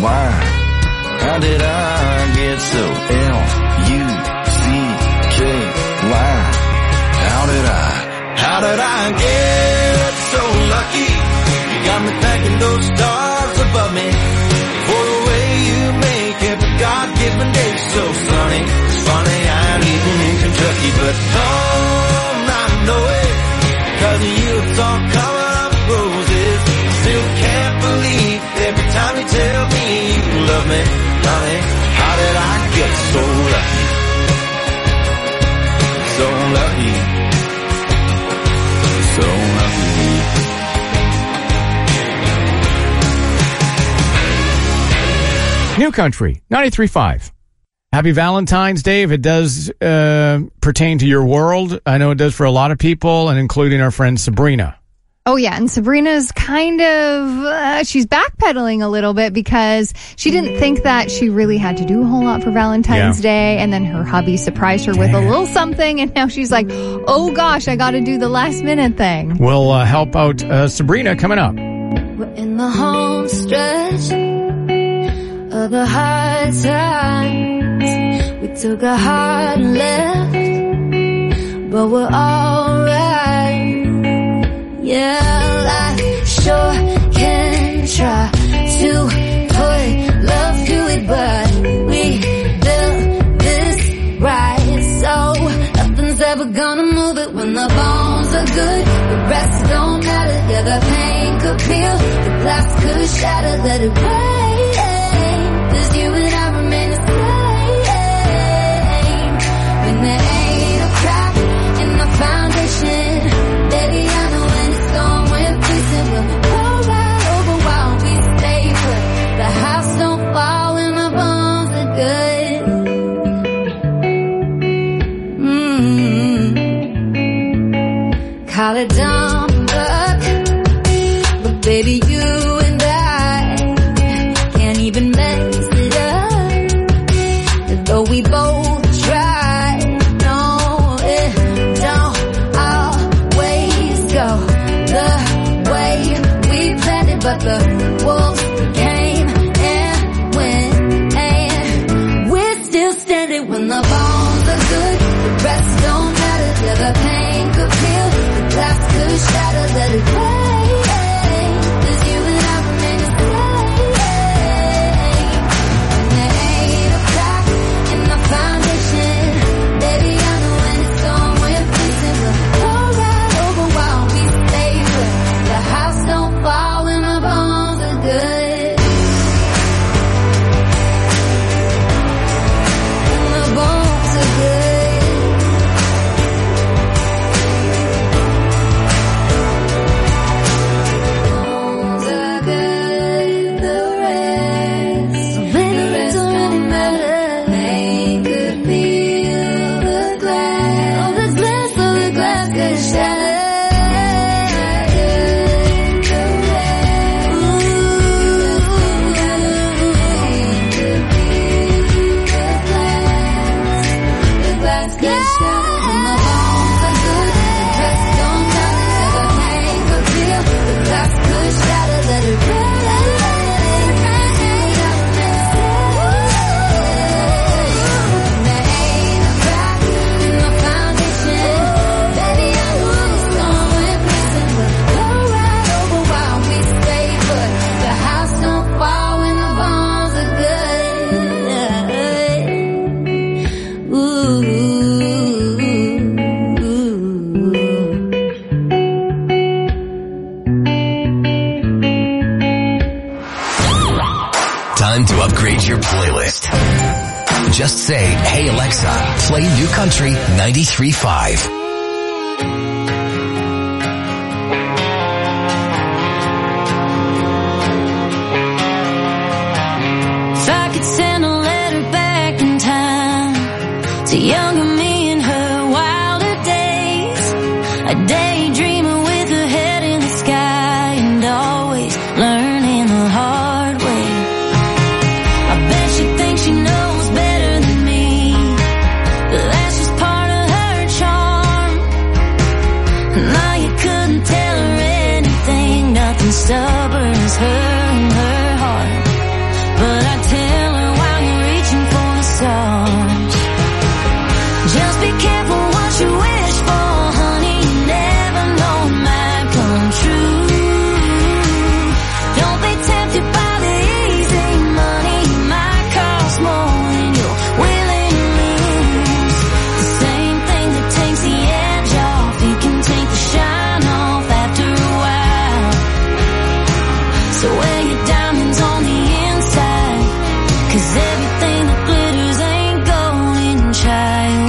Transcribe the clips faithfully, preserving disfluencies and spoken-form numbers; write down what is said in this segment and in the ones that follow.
Why? How did I get so L U C K Y? How did I, how did I get so lucky? You got me thanking those stars above me for the way you make every God-given day so sunny. It's funny I'm eating in Kentucky, but don't I know it? Cause you it's all covered up roses. Still can't believe every time you tell me you love me, honey. How did I get so lucky? So lucky. So lucky. New Country, ninety-three point five. Happy Valentine's Day if it does uh, pertain to your world. I know it does for a lot of people, and including our friend Sabrina. Oh, yeah, and Sabrina's kind of, uh, she's backpedaling a little bit because she didn't think that she really had to do a whole lot for Valentine's yeah. Day, and then her hubby surprised her with a little something, and now she's like, oh gosh, I got to do the last minute thing. We'll uh, help out uh, Sabrina coming up. We're in the home stretch of the hard times. We took a hard left, but we're alright. Yeah, I sure can try to put love to it, but we built this right, so nothing's ever gonna move it. When the bones are good, the rest don't matter. Yeah, the pain could peel, the glass could shatter. Let it rain, 'cause you and I remain the same. When there ain't a crack in the foundation, baby, I know when it's gone, we're facing. We'll go right over while we stay put. The house don't fall when the bones are good. Mm-hmm. Call it dumb luck, but baby, you and I can't even mess it up. Though we both try, no, it don't always go the way we planned it, but the wolves came and went, and we're still standing. When the bones are good, the rest don't matter. Yeah, the pain could peel, the glass could shatter. Let it rain, 'cause you and I remain the same. And there ain't a crack in the foundation, baby, I know when it's gone, we're facing. We'll go right over while we stay put. The house don't fall when the bones are good. When the bones are good. Bones are good, the rest, the rest don't matter. They could feel the glass, oh, the glass, oh, the glass could shatter. Your playlist. Just say, hey Alexa, play New Country ninety-three point five. If I could send a letter back in time to younger me in her wilder days, a daydreamer with her head in the sky and always learning the hard way. She thinks she knows better than me, but that's just part of her charm. Now you couldn't tell her anything, nothing stubborn as her and her heart. But So wear your diamonds on the inside, 'cause everything that glitters ain't golden, child.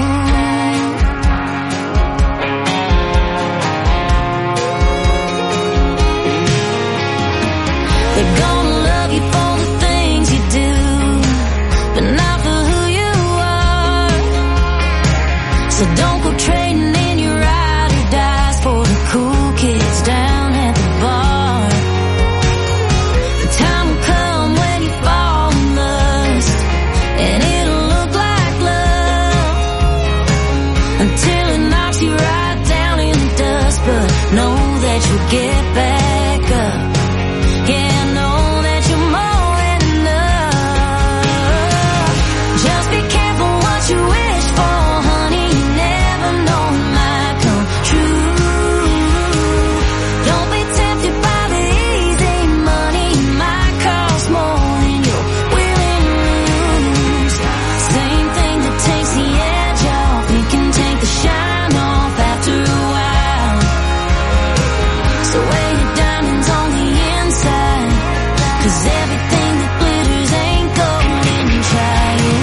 They're gonna love you for the things you do, but not for who you are. So don't go trading in your ride or dies for the cool kids down at the bar. The time will come when you fall in lust, and it'll look like love until it knocks you right down in the dust. But know that you'll get back up. Yeah, know that you're more than enough. Just be careful what you wish for, honey. You never know it might come true. Don't be tempted by the easy money. It might cost more than you're willing to lose. Same thing that takes the edge off, we can take the shine off after a while. So wear your diamonds on the inside, 'cause everything that glitters ain't golden, child.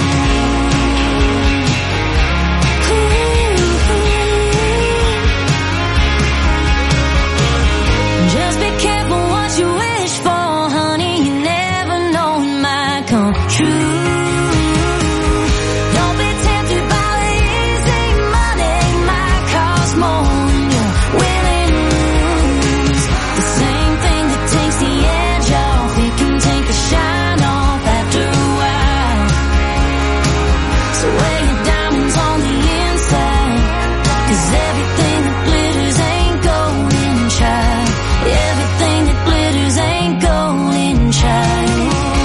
Ooh. Just be careful what you wish for, honey. You never know it might come true. Don't be tempted by the easy money. It might cost more than you're willing to lose. The same thing that takes the edge off, we can take the shine off after a while. So wear your diamonds on the inside, 'cause everything that glitters ain't golden, child. Everything that glitters ain't golden, child.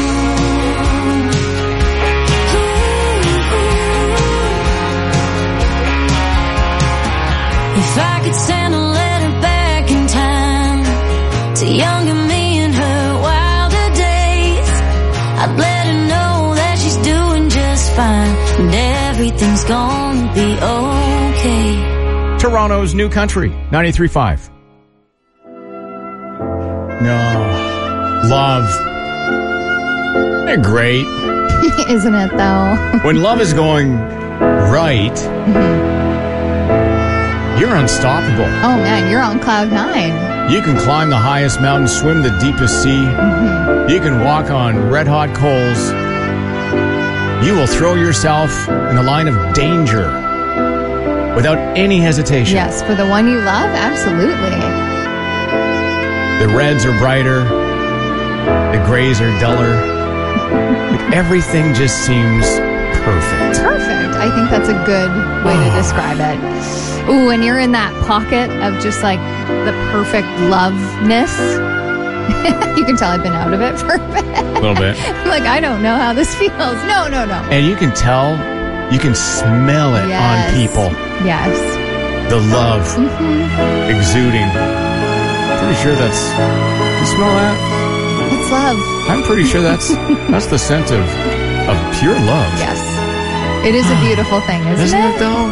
Ooh. If I could send a letter back in time to younger me in her wilder days, I'd let her know that she's doing just fine and everything's gonna be okay. Toronto's New Country, ninety-three point five. No. Love. They're great. Isn't it, though? When love is going right, you're unstoppable. Oh, man, you're on cloud nine. You can climb the highest mountain, swim the deepest sea. You can walk on red-hot coals. You will throw yourself in the line of danger without any hesitation. Yes, for the one you love, absolutely. The reds are brighter. The grays are duller. Like everything just seems perfect. Perfect. I think that's a good way to describe it. Ooh, and you're in that pocket of just like the perfect loveness. You can tell I've been out of it for a bit. A little bit. I'm like, I don't know how this feels. No, no, no. And you can tell, you can smell it Yes. on people. Yes. The love exuding. Pretty sure that's, you smell that? It's love. I'm pretty sure that's that's the scent of, of pure love. Yes. It is a beautiful thing, isn't, Isn't it though?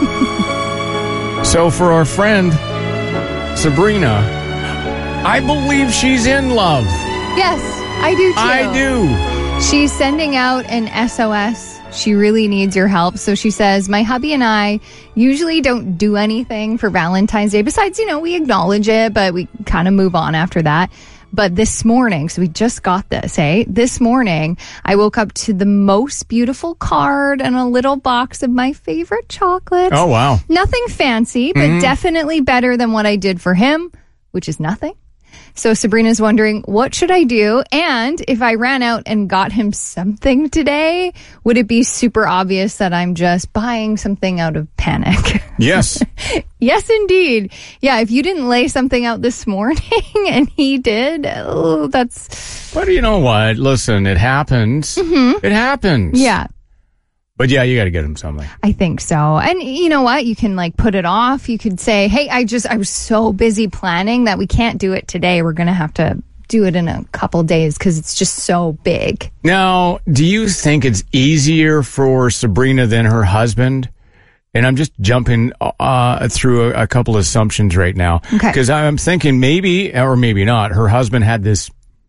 So for our friend, Sabrina, I believe she's in love. Yes, I do too. I do. She's sending out an S O S. She really needs your help. So she says, my hubby and I usually don't do anything for Valentine's Day. Besides, you know, we acknowledge it, but we kind of move on after that. But this morning, so we just got this, eh? This morning, I woke up to the most beautiful card and a little box of my favorite chocolates. Oh, wow. Nothing fancy, but definitely better than what I did for him, which is nothing. So Sabrina's wondering, what should I do? And if I ran out and got him something today, would it be super obvious that I'm just buying something out of panic? Yes. Yes, indeed. Yeah, if you didn't lay something out this morning and he did, oh, that's... But you know what? Listen, it happens. Mm-hmm. It happens. Yeah. But yeah, you got to get him something. I think so. And you know what? You can like put it off. You could say, hey, I just, I was so busy planning that we can't do it today. We're going to have to do it in a couple days because it's just so big. Now, do you think it's easier for Sabrina than her husband? And I'm just jumping uh, through a, a couple assumptions right now. Okay. Because I'm thinking maybe, or maybe not, her husband had this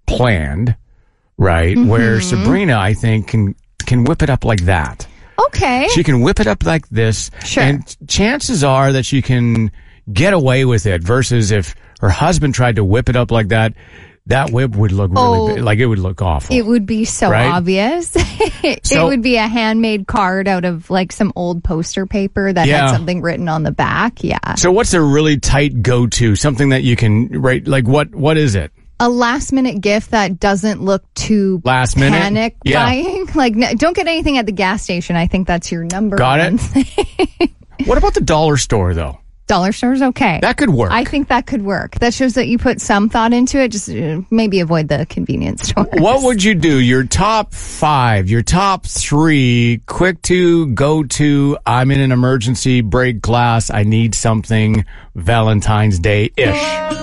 planned, right? Mm-hmm. Where Sabrina, I think, can can whip it up like that. Okay. She can whip it up like this. Sure. And chances are that she can get away with it versus if her husband tried to whip it up like that, that whip would look really Oh, big, like it would look awful. It would be so Right? obvious. it So- would be a handmade card out of like some old poster paper that Yeah. had something written on the back. Yeah. So what's a really tight go-to? Something that you can, right, like what, what is it? A last minute gift that doesn't look too Last minute? panic Yeah. buying. Like, no, don't get anything at the gas station. I think that's your number Got one it? thing. What about the dollar store though? Dollar store's okay. That could work. I think that could work. That shows that you put some thought into it. Just uh, maybe avoid the convenience stores. What would you do? Your top five, your top three, quick to, go to, I'm in an emergency break glass, I need something Valentine's Day-ish.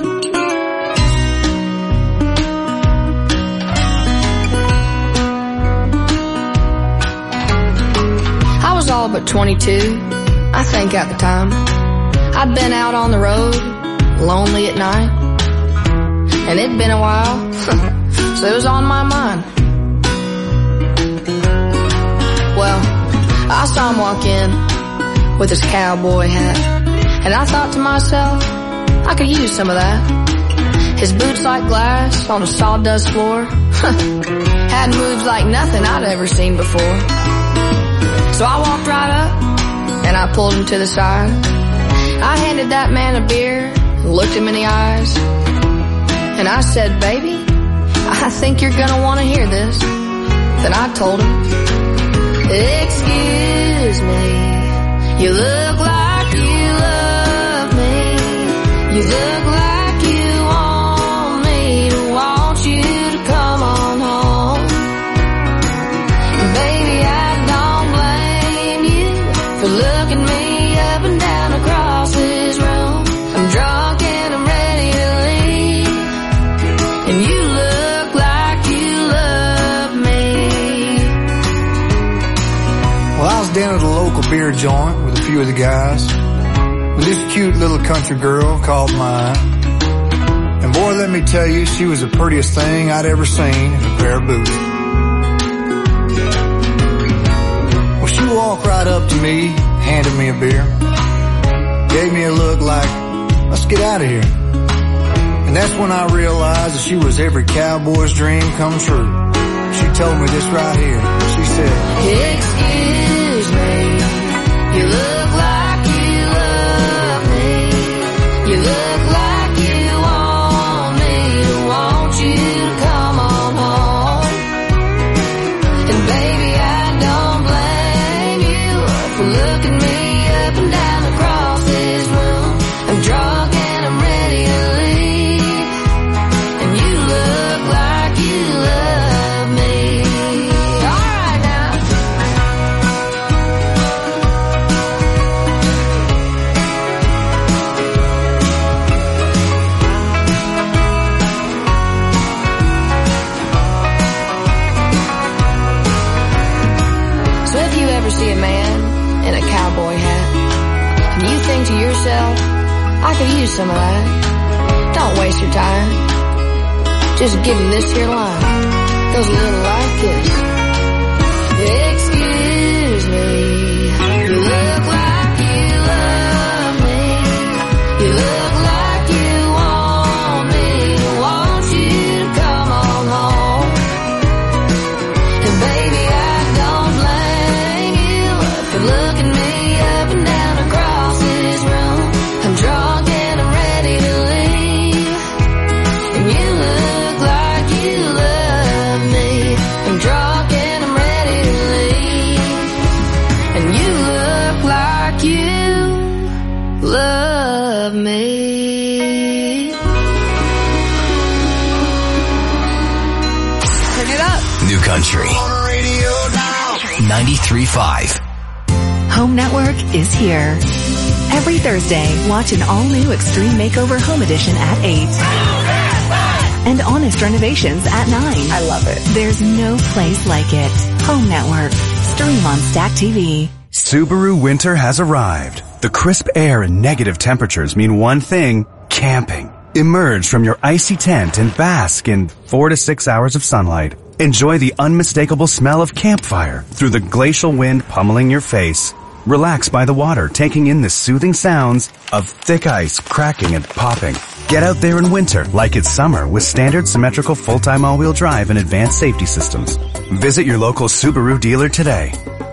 I was all but twenty-two, I think at the time. I'd been out on the road, lonely at night. And it'd been a while, so it was on my mind. Well, I saw him walk in with his cowboy hat. And I thought to myself, I could use some of that. His boots like glass on a sawdust floor. Had moves like nothing I'd ever seen before. So I walked right up, and I pulled him to the side. I handed that man a beer, looked him in the eyes, and I said, baby, I think you're gonna want to hear this. Then I told him, excuse me, you look like you love me. You look like you want me to want you to come on home. Baby, I don't blame you for looking me up and down across this room. I'm drunk and I'm ready to leave, and you look like you love me. Well, I was down at a local beer joint with a few of the guys, with this cute little country girl called mine. And boy, let me tell you, she was the prettiest thing I'd ever seen in a pair of boots. Well, she walked right up to me, handed me a beer, gave me a look like, let's get out of here. And that's when I realized that she was every cowboy's dream come true. She told me this right here. She said, excuse me, you look like you love me. You look like you want me to want you to come on home. And baby, I don't blame you for looking me up and down across this room. I'm drunk and I'm ready to leave, and you look like you love me. All right now. So if you ever see a man in a cowboy hat, and you think to yourself, I could use some of that, don't waste your time. Just give him this here line. Goes a little like this. Excuse me, you look like you love me. You look like you want me to want you to come on home. And baby, I don't blame you for looking me up and down across this room. I'm drunk and I'm ready to leave, and you look like you love me. I'm drunk and I'm ready to leave, and you look like you love me. Turn it up. New Country ninety-three point five. Home Network is here. Every Thursday, watch an all-new Extreme Makeover Home Edition at eight. And Honest Renovations at nine. I love it. There's no place like it. Home Network. Stream on Stack T V. Subaru winter has arrived. The crisp air and negative temperatures mean one thing, camping. Emerge from your icy tent and bask in four to six hours of sunlight. Enjoy the unmistakable smell of campfire through the glacial wind pummeling your face. Relax by the water, taking in the soothing sounds of thick ice cracking and popping. Get out there in winter like it's summer with standard symmetrical full-time all-wheel drive and advanced safety systems. Visit your local Subaru dealer today.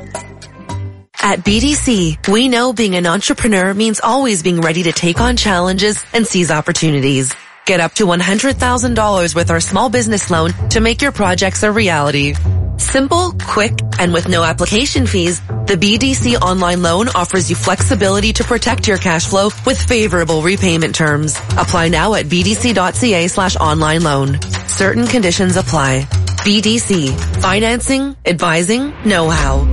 At B D C, we know being an entrepreneur means always being ready to take on challenges and seize opportunities. Get up to one hundred thousand dollars with our small business loan to make your projects a reality. Simple, quick, and with no application fees, the B D C online loan offers you flexibility to protect your cash flow with favorable repayment terms. Apply now at bdc.ca slash online loan. Certain conditions apply. B D C. Financing, advising, know-how.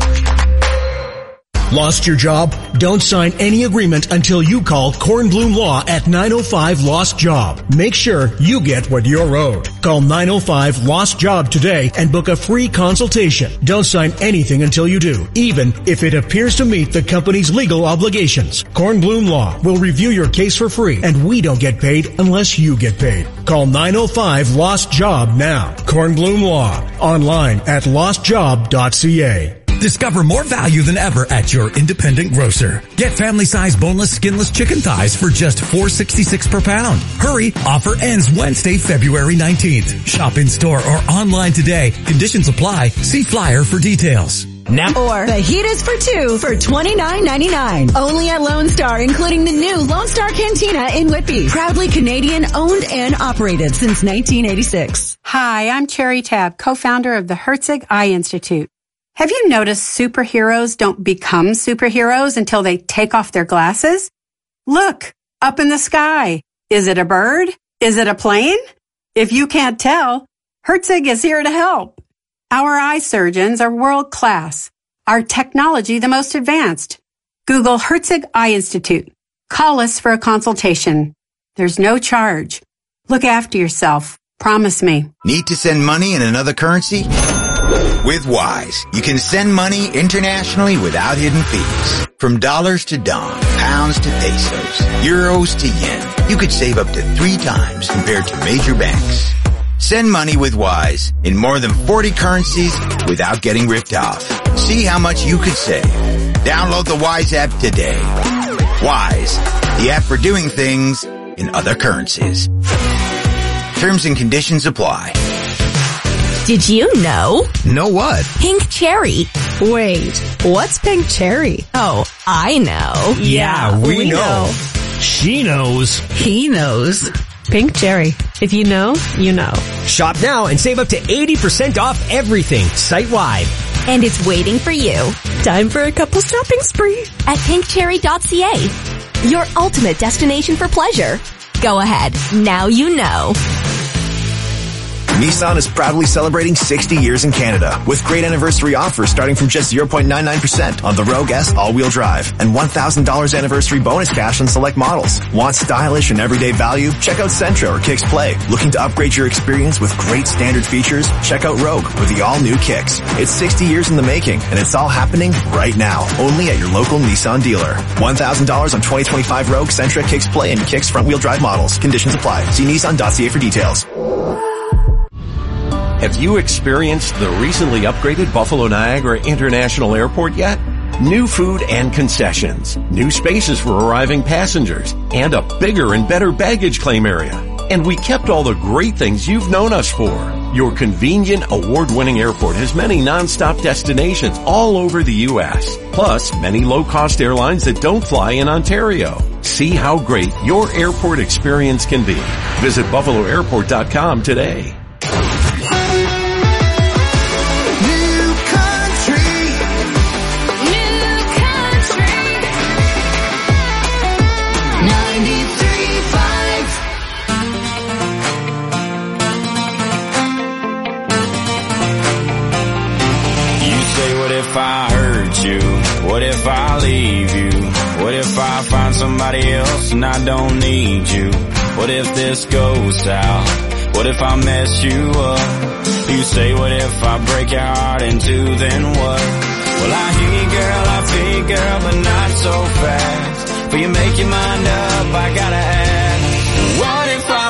Lost your job? Don't sign any agreement until you call Kornblum Law at nine oh five Lost Job. Make sure you get what you're owed. Call nine oh five Lost Job today and book a free consultation. Don't sign anything until you do, even if it appears to meet the company's legal obligations. Kornblum Law will review your case for free, and we don't get paid unless you get paid. Call nine oh five Lost Job now. Kornblum Law. Online at lost job dot c a. Discover more value than ever at your independent grocer. Get family-size boneless, skinless chicken thighs for just four dollars and sixty-six cents per pound. Hurry, offer ends Wednesday, February nineteenth. Shop in-store or online today. Conditions apply. See flyer for details. Now or fajitas for two for twenty-nine ninety-nine. Only at Lone Star, including the new Lone Star Cantina in Whitby. Proudly Canadian owned and operated since nineteen eighty-six. Hi, I'm Cherry Tab, co-founder of the Herzig Eye Institute. Have you noticed superheroes don't become superheroes until they take off their glasses? Look, up in the sky. Is it a bird? Is it a plane? If you can't tell, Herzig is here to help. Our eye surgeons are world class. Our technology the most advanced. Google Herzig Eye Institute. Call us for a consultation. There's no charge. Look after yourself. Promise me. Need to send money in another currency? With Wise, you can send money internationally without hidden fees. From dollars to dong, pounds to pesos, euros to yen, you could save up to three times compared to major banks. Send money with Wise in more than forty currencies without getting ripped off. See how much you could save. Download the Wise app today. Wise, the app for doing things in other currencies. Terms and conditions apply. Did you know? Know what? Pink cherry. Wait, what's pink cherry? Oh, I know. Yeah, we, we know. know. She knows. He knows. Pink cherry. If you know, you know. Shop now and save up to eighty percent off everything site-wide. And it's waiting for you. Time for a couple shopping spree at pink cherry dot c a. Your ultimate destination for pleasure. Go ahead. Now you know. Nissan is proudly celebrating sixty years in Canada with great anniversary offers starting from just zero point nine nine percent on the Rogue S all-wheel drive and one thousand dollars anniversary bonus cash on select models. Want stylish and everyday value? Check out Sentra or Kicks Play. Looking to upgrade your experience with great standard features? Check out Rogue with the all-new Kicks. It's sixty years in the making and it's all happening right now. Only at your local Nissan dealer. one thousand dollars on twenty twenty-five Rogue, Sentra, Kicks Play, and Kicks front-wheel drive models. Conditions apply. See nissan dot c a for details. Have you experienced the recently upgraded Buffalo Niagara International Airport yet? New food and concessions, new spaces for arriving passengers, and a bigger and better baggage claim area. And we kept all the great things you've known us for. Your convenient, award-winning airport has many non-stop destinations all over the U S, plus many low-cost airlines that don't fly in Ontario. See how great your airport experience can be. Visit buffalo airport dot com today. If I hurt you? What if I leave you? What if I find somebody else and I don't need you? What if this goes south? What if I mess you up? You say what if I break your heart in two, then what? Well, I hear you, girl, I feel you, girl, but not so fast. Before you make your mind up, I gotta ask, what if I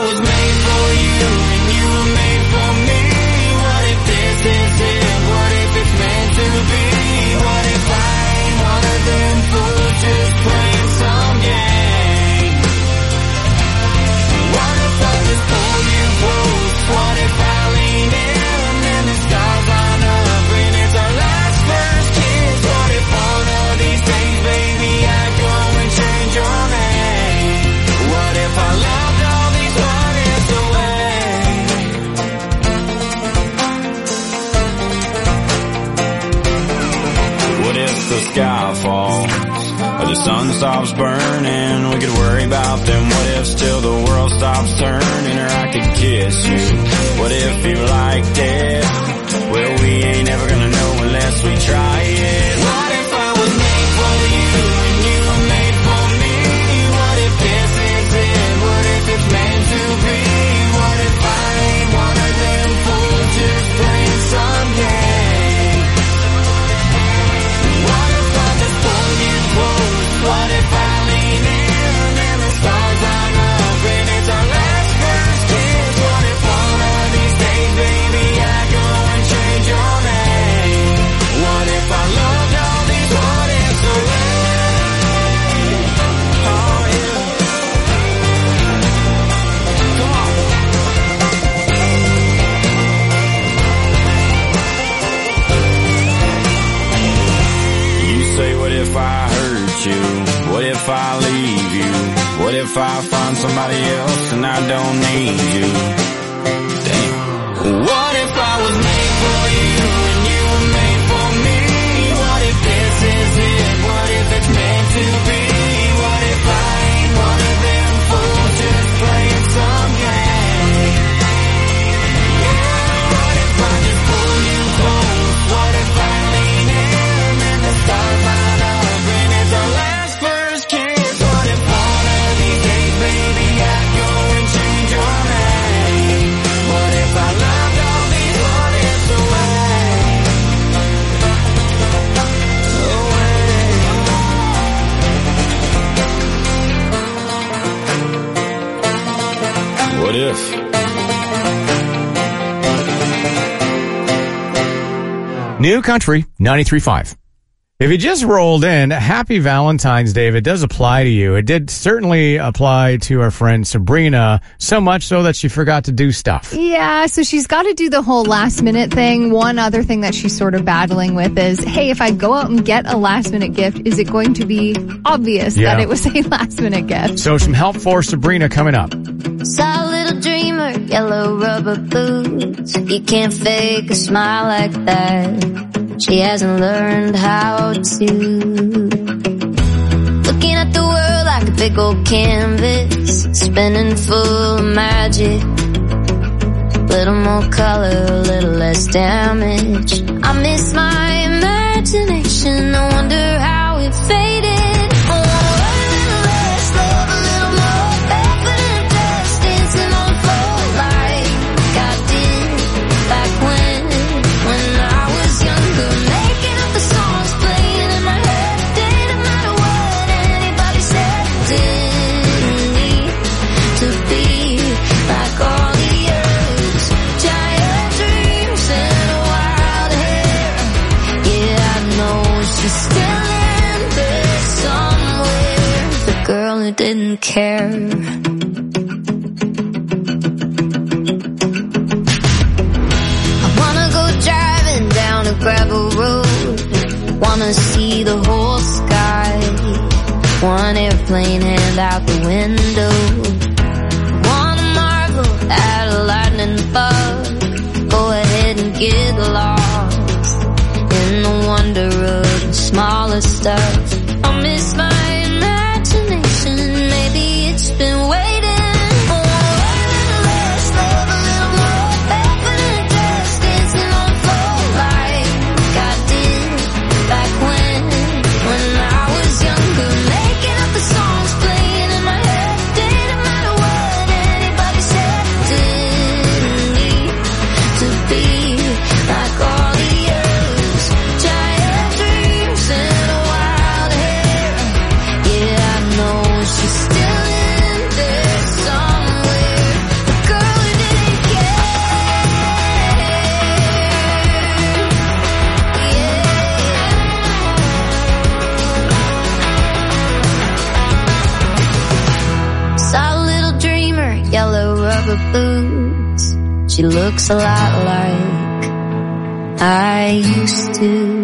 sky falls or the sun stops burning. We could worry about them what ifs till the world stops turning. Or I could kiss you, what if you liked it? Well, we ain't ever gonna know unless we try it. What if I was made for you and you were made for me? What if this is it? What if it's meant to be? What if I ain't one of them fools just playing some game? What if I just pull you close? What if I lean in and the stars line up and it's our last first kiss? What if one of these days, baby, I go and change your name? What if I loved all these what ifs away? Oh yeah. Come on. You say, what if I hurt you? What if I leave you? What if I find somebody else and I don't need you? Damn. What if I was made for you and you were made for me? What if this is it? What if it's meant to be? What if I ain't one of them fools just playing some game? Yeah, what if I just pull you close? What if I lean in and the stars line up and it's our last first kiss? What if one of these days, baby, I go and change your name? What if I loved all these what ifs away? Away. What if? New Country ninety-three point five. If you just rolled in, happy Valentine's Day. If it does apply to you, it did certainly apply to our friend Sabrina, so much so that she forgot to do stuff. Yeah, so she's got to do the whole last minute thing. One other thing that she's sort of battling with is, hey, if I go out and get a last minute gift, is it going to be obvious Yeah. that it was a last minute gift? So some help for Sabrina coming up. Saw a little dreamer, yellow rubber boots. You can't fake a smile like that. She hasn't learned how to. Looking at the world like a big old canvas, spinning full of magic. Little more color, a little less damage. I miss my imagination, I wonder how it faded. Didn't care. I wanna go driving down a gravel road. Wanna see the whole sky. One airplane hand out the window. Wanna marvel at a lightning bug. Go ahead and get lost in the wonder of the smaller stuff. I miss my maybe it's been waiting. Boots. She looks a lot like I used to.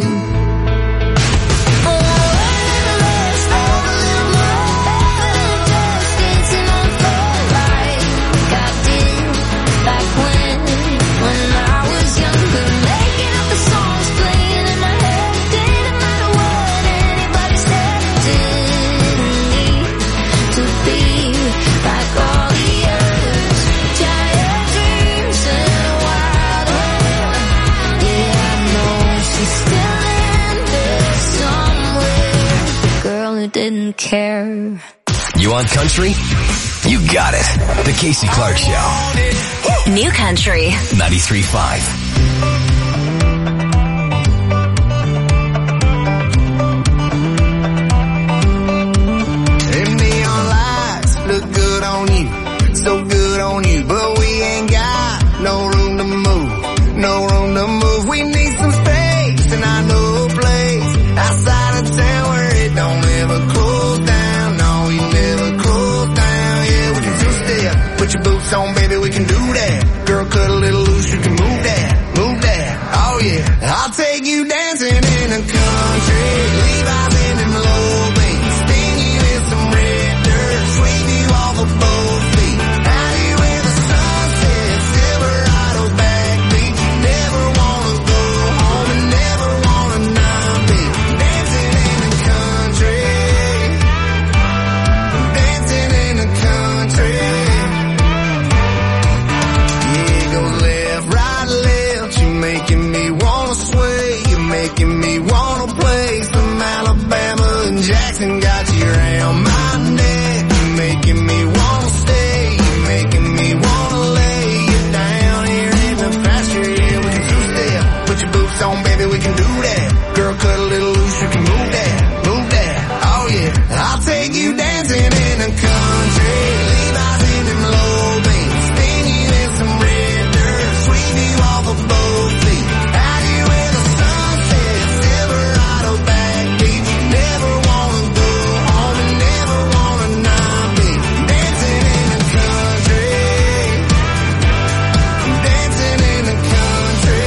didn't care. You want country? You got it. The Casey Clark Show. New Country. ninety-three point five. Look good on you, so good on you, but we ain't got no room to move, no room to move. We need some space, and I know a place outside of town where it don't ever close down. No, we never close down. Yeah, we can two-step, put your boots on, baby, we can do that. Girl, cut a little loose, you can move that, move that. Oh yeah, I'll take you dancing in the country, Levi's in them low beats, spin you in some red dirt, sweep you off of both feet, out here where the sun sets, Silverado backbeat. You never wanna go home and never wanna not be dancing in the country, dancing in the country. Yeah, it goes left, right, left. You're making me wanna sway, you're making me wanna play some Alabama and Jackson. Got you around my neck, you're making me wanna stay, you're making me wanna lay you down here in the pasture. Yeah, we can two-step, put your boots on, baby, we can do that. Girl, cut a little loose, you can move that, move that. Oh yeah, I'll take you dancing in the country, Levi's in them low beats, spin you in some red dirt, sweep you off of both feet, out here where the sun sets, Silverado backbeat. You never wanna go home and never wanna not be dancing in the country, dancing in the country.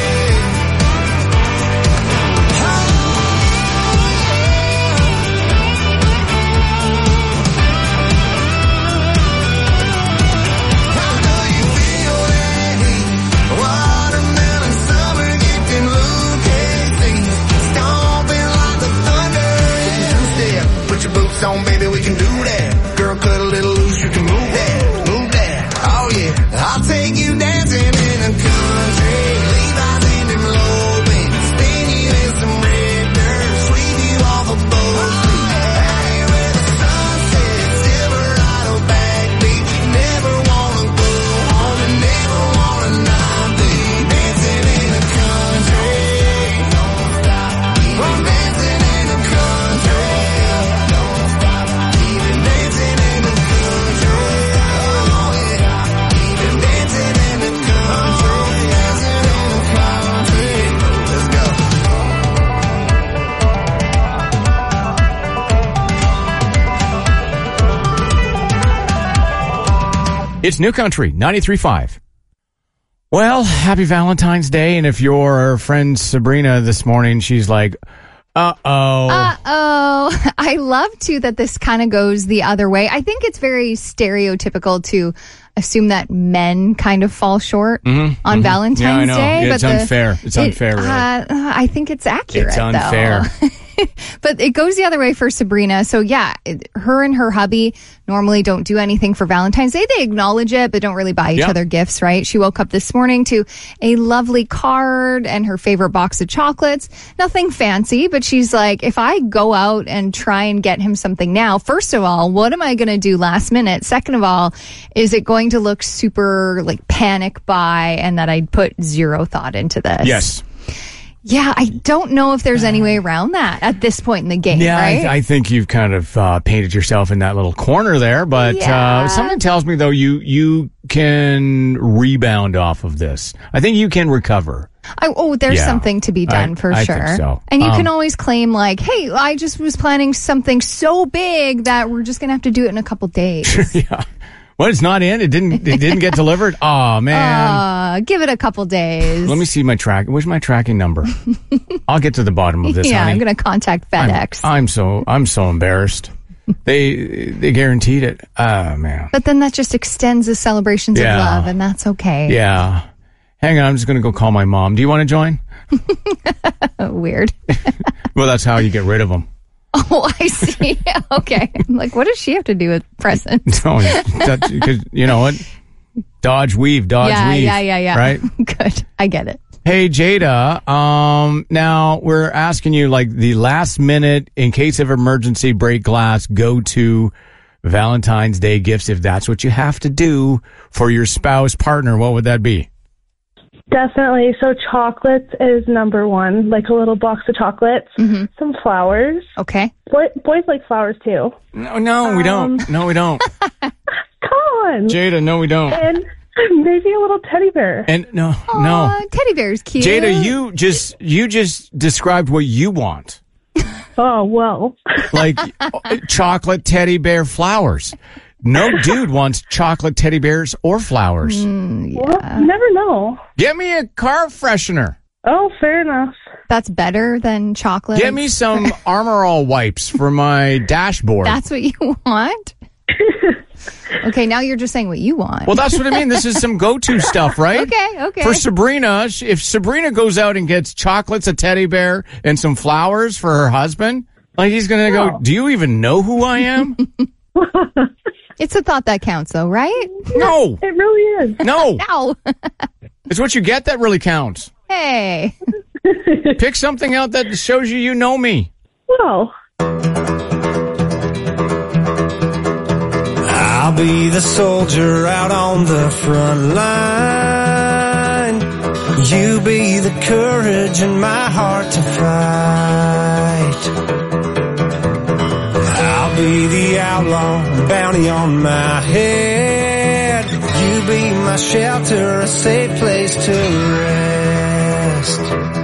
How do you feel that heat? Watermelon summer getting Lucas, stomping like the thunder. Two-step, put your boots on, baby, we can do that. Girl, cut a little loose, you can move that, move that. Oh yeah, I'll take you dancing in the country, Levi's in them low beats, spin you in some red dirt, sweep you off of both feet, out here where the sun sets, Silverado backbeat. You never wanna go home and never wanna not be dancing in the country. Don't stop, I'm dancing in the country. Don't stop, even dancing in the country. Oh yeah, even dancing in the country, dancing in the country. Let's go. It's New Country, ninety-three point five. Well, happy Valentine's Day. And if your friend Sabrina this morning, she's like, uh-oh. Uh-oh. I love, too, that this kind of goes the other way. I think it's very stereotypical to assume that men kind of fall short Mhm, on mhm. Valentine's Yeah, I know. Day. Yeah, it's the- unfair. It's it- unfair, really. Uh, I think it's accurate, It's unfair. though. But it goes the other way for Sabrina. So, yeah, it, her and her hubby normally don't do anything for Valentine's Day. They acknowledge it, but don't really buy each Yeah. other gifts, right? She woke up this morning to a lovely card and her favorite box of chocolates. Nothing fancy, but she's like, if I go out and try and get him something now, first of all, what am I going to do last minute? Second of all, is it going to look super like panic buy and that I put zero thought into this? Yes. Yeah, I don't know if there's any way around that at this point in the game, Yeah, right? I, I think you've kind of uh, painted yourself in that little corner there. But Yeah. uh, something tells me, though, you you can rebound off of this. I think you can recover. I, oh, there's Yeah, something to be done I- for I sure. think so. And you Um, can always claim like, hey, I just was planning something so big that we're just going to have to do it in a couple days. yeah. Well, it's not in. It didn't. It didn't get delivered. Oh man. Uh, give it a couple days. Let me see my track. Where's my tracking number? I'll get to the bottom of this. yeah, honey. I'm going to contact FedEx. I'm, I'm so I'm so embarrassed. They they guaranteed it. Oh man. But then that just extends the celebrations Yeah. of love, and that's okay. Yeah. Hang on. I'm just going to go call my mom. Do you want to join? Weird. Well, that's how you get rid of them. Oh, I see. Okay. I'm like, what does she have to do with presents? No, that, 'cause you know what? Dodge, weave, dodge, yeah, weave. yeah, yeah, yeah. Right? Good. I get it. Hey, Jada, um, now we're asking you, like, the last minute, in case of emergency, break glass, go to Valentine's Day gifts, if that's what you have to do for your spouse, partner. What would that be? Definitely. So chocolates is number one, like a little box of chocolates, mm-hmm. some flowers. Okay. Boy, boys like flowers too. No, no, we Um, don't. No, we don't. Come on. Jada, no, we don't. And maybe a little teddy bear. And no, Aw, no. Teddy bear's cute. Jada, you just you just described what you want. Oh, well. Like chocolate teddy bear flowers. No dude wants chocolate teddy bears or flowers. Mm, yeah. Well, you never know. Get me a car freshener. Oh, fair enough. That's better than chocolate. Get me some Armor All wipes for my dashboard. That's what you want? Okay, now you're just saying what you want. Well, that's what I mean. This is some go-to stuff, right? Okay, okay. For Sabrina, sh- if Sabrina goes out and gets chocolates, a teddy bear, and some flowers for her husband, like he's going to Oh. go, do you even know who I am? It's a thought that counts, though, right? No. It really is. No. No. It's what you get that really counts. Hey. Pick something out that shows you you know me. Well. I'll be the soldier out on the front line. You be the courage in my heart to fight. I'll be the outlaw, bounty on my head. You be my shelter, a safe place to rest.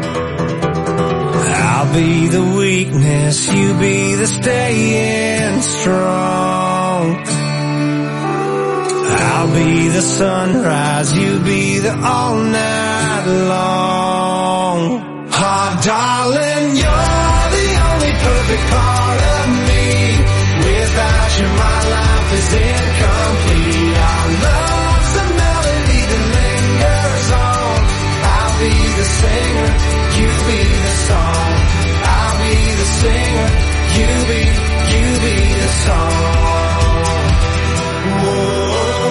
I'll be the weakness, you be the staying strong. I'll be the sunrise, you be the all night long. Oh, darling, you're the only perfect part of me. Without you, my life is incomplete. Our love's a melody that lingers on. I'll be the singer, you be the song. I'll be the singer, you be, you be the song. Whoa.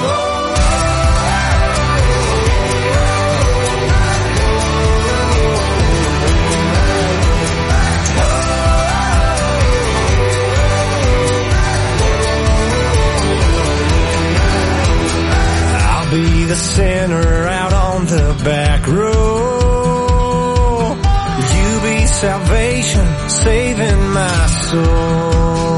Be the sinner out on the back row. You be salvation, saving my soul.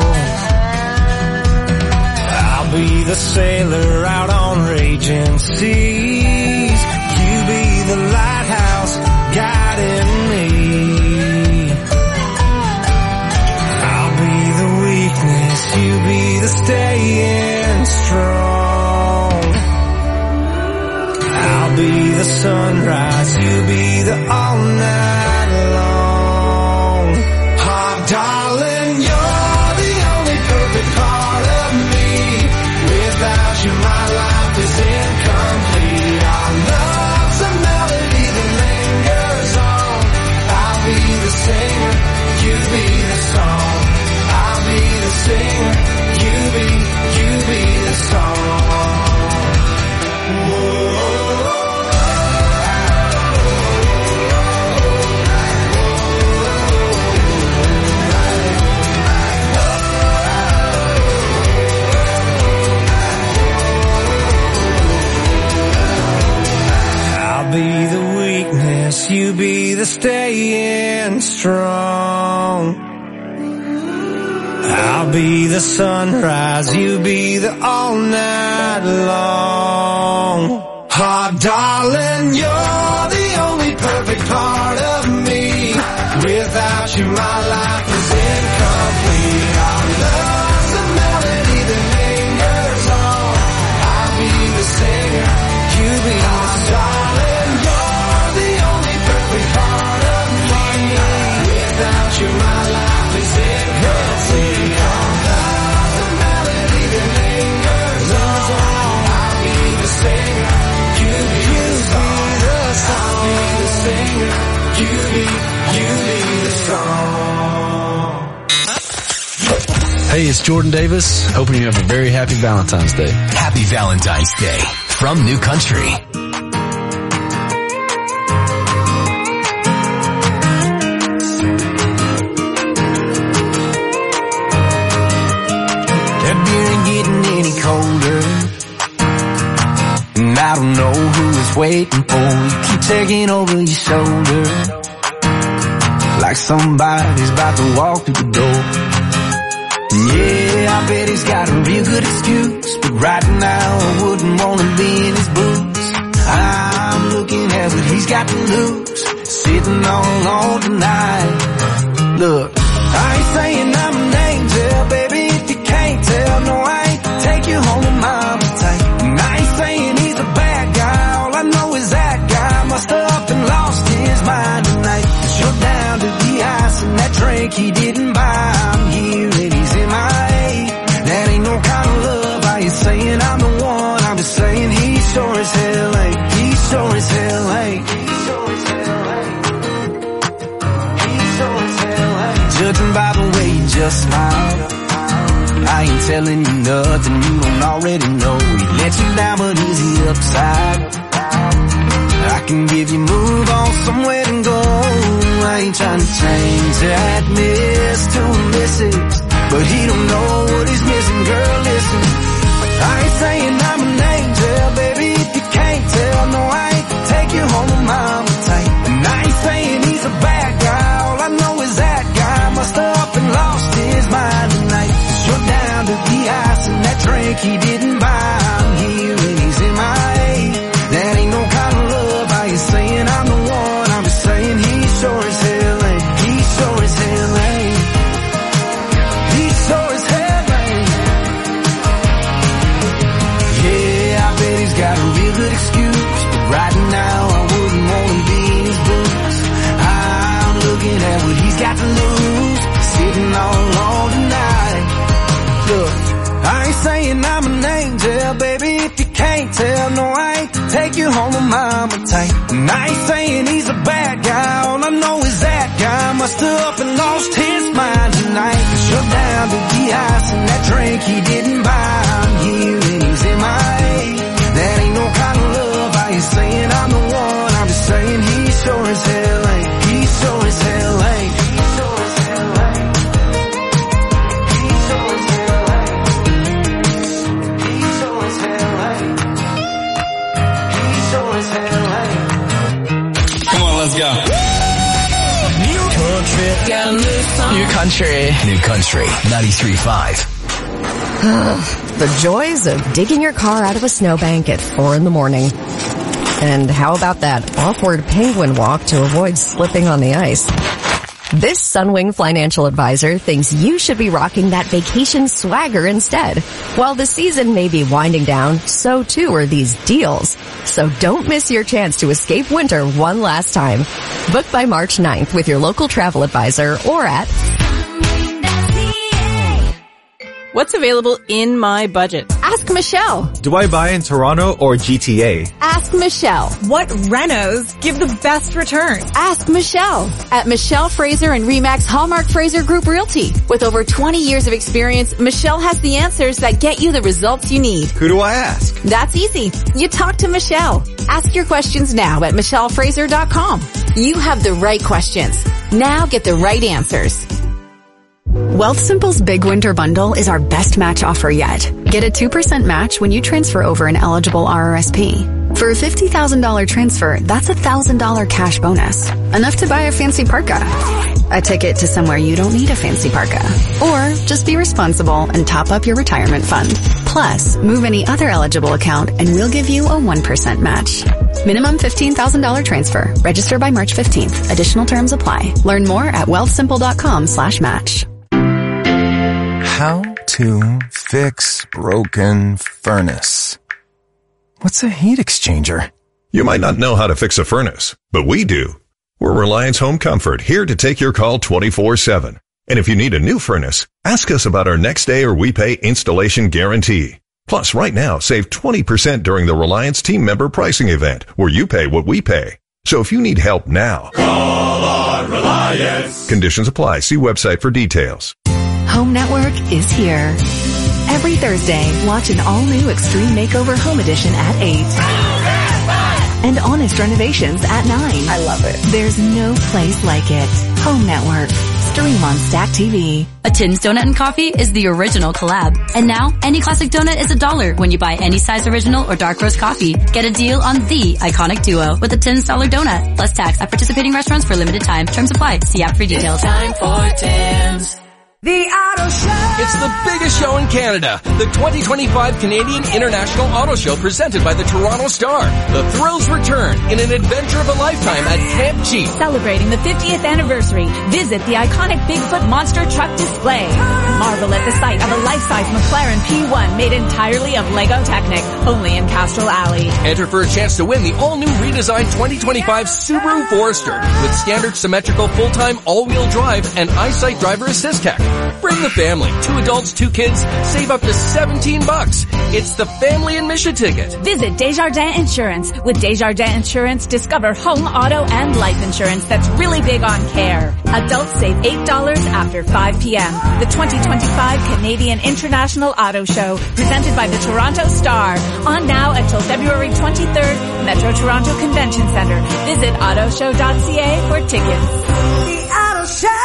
I'll be the sailor out on raging seas. You be the lighthouse guiding me. I'll be the weakness, you be the staying strong. I'll be the sunrise, you be the all night long. Oh, darling, you're the only perfect part of me. Without you, my life is incomplete. Our love's a melody that lingers on. I'll be the singer, you be the song. I'll be the singer, you be, you be the song. Whoa. I'll be the weakness, you be the staying strong. I'll be the sunrise, you be the all night long. Oh, darling, you're the only perfect part of me. Without you, my life is incomplete. Our love's a melody that lingers on. I'll be the singer, you be the song. You're the only perfect part of me. Without you, my life is incomplete. Our love's a melody that lingers on. I'll be the singer, you be the song. I'll be the singer, you be, you be the song. Hey, it's Jordan Davis. Hoping you have a very happy Valentine's Day. Happy Valentine's Day from New Country. That beer ain't getting any colder, and I don't know who is waiting for you. Keep taking over your shoulder, like somebody's about to walk through the door. Yeah, I bet he's got a real good excuse, but right now I wouldn't want to be in his boots. I'm looking at what he's got to lose, sitting all on tonight. Look, I ain't saying I'm an angel, baby, if you can't tell. No, I ain't take you home with mama tight. And I ain't saying he's a bad guy, all I know is that guy must have up and lost his mind tonight. But you're down to the ice and that drink he didn't buy. I'm here and he's in my A. That ain't no kind of love. I ain't saying I'm the one, I'm just saying he sure as hell ain't. He sure as hell ain't. He sure as hell ain't. He sure as hell ain't. Judging by the way you just smiled, I ain't telling you nothing you don't already know. He let you down, but is he upside? I can give you move on somewhere to go. I ain't trying to change that miss to a missus, but he don't know what he's missing. Girl, listen, I ain't saying I'm an angel, baby, if you can't tell. No, I ain't take you home with mama tight. And I ain't saying he's a bad guy, all I know is that guy must have up and lost his mind tonight. You're down to the ice and that drink he didn't buy. I'm here and he's in my A. That ain't no kind of love. I ain't saying I'm the one, I'm just saying he sure as hell ain't. He sure as hell ain't. He sure as hell ain't. Yeah, I bet he's got a real good excuse, but right now I wouldn't want to be in his boots. I'm looking at what he's got to lose, sitting all on tonight. Look, I ain't saying I'm an angel, baby, if you can't tell. No, I ain't take you home with mama tight. And I ain't saying he's a bad guy, all I know is that guy must have up and lost his mind tonight. Cause you're down to the ice and that drink he didn't buy. I'm here and he's in my A. That ain't no kind of love. I ain't saying I'm the one, I'm just saying he sure as hell ain't. He sure as hell ain't. He sure as hell ain't. He sure as hell ain't. He sure as hell ain't. He sure as hell ain't. Come on, let's go. New country. Got a new song. New country. New country. ninety-three point five. The joys of digging your car out of a snowbank at four in the morning. And how about that awkward penguin walk to avoid slipping on the ice? This Sunwing financial advisor thinks you should be rocking that vacation swagger instead. While the season may be winding down, so too are these deals. So don't miss your chance to escape winter one last time. Book by March ninth with your local travel advisor or at What's available in my budget? Ask Michelle. Do I buy in Toronto or G T A? Ask Michelle. What renos give the best return? Ask Michelle. At Michelle Fraser and Remax Hallmark Fraser Group Realty. With over twenty years of experience, Michelle has the answers that get you the results you need. Who do I ask? That's easy. You talk to Michelle. Ask your questions now at michelle fraser dot com. You have the right questions. Now get the right answers. Wealthsimple's Big Winter Bundle is our best match offer yet. Get a two percent match when you transfer over an eligible R R S P. For a fifty thousand dollars transfer, that's a one thousand dollars cash bonus. Enough to buy a fancy parka. A ticket to somewhere you don't need a fancy parka. Or just be responsible and top up your retirement fund. Plus, move any other eligible account and we'll give you a one percent match. Minimum fifteen thousand dollars transfer. Register by March fifteenth. Additional terms apply. Learn more at wealthsimple dot com slash match. How to fix broken furnace. What's a heat exchanger? You might not know how to fix a furnace, but we do. We're Reliance Home Comfort, here to take your call twenty-four seven. And if you need a new furnace, ask us about our next day or we pay installation guarantee. Plus, right now, save twenty percent during the Reliance team member pricing event, where you pay what we pay. So if you need help now, call on Reliance. Conditions apply. See website for details. Home Network is here. Every Thursday, watch an all-new Extreme Makeover Home Edition at eight. And Honest Renovations at nine. I love it. There's no place like it. Home Network. Stream on Stack T V. A Tim's Donut and Coffee is the original collab. And now, any classic donut is a dollar when you buy any size original or dark roast coffee. Get a deal on the iconic duo with a Tim's Dollar Donut. Plus tax at participating restaurants for limited time. Terms apply. See app for details. It's time for Tim's. The Auto Show! It's the biggest show in Canada. The twenty twenty-five Canadian International Auto Show presented by the Toronto Star. The thrills return in an adventure of a lifetime at Camp Jeep. Celebrating the fiftieth anniversary, visit the iconic Bigfoot Monster Truck display. Marvel at the sight of a life-size McLaren P one made entirely of Lego Technic, only in Castrol Alley. Enter for a chance to win the all-new redesigned twenty twenty-five Subaru Forester with standard symmetrical full-time all-wheel drive and EyeSight driver assist tech. Bring the family. Two adults, two kids. Save up to seventeen bucks. It's the family admission ticket. Visit Desjardins Insurance. With Desjardins Insurance, discover home, auto, and life insurance that's really big on care. Adults save eight dollars after five p.m. The twenty twenty-five Canadian International Auto Show, presented by the Toronto Star. On now until February twenty-third, Metro Toronto Convention Centre. Visit auto show dot c a for tickets. The Auto Show!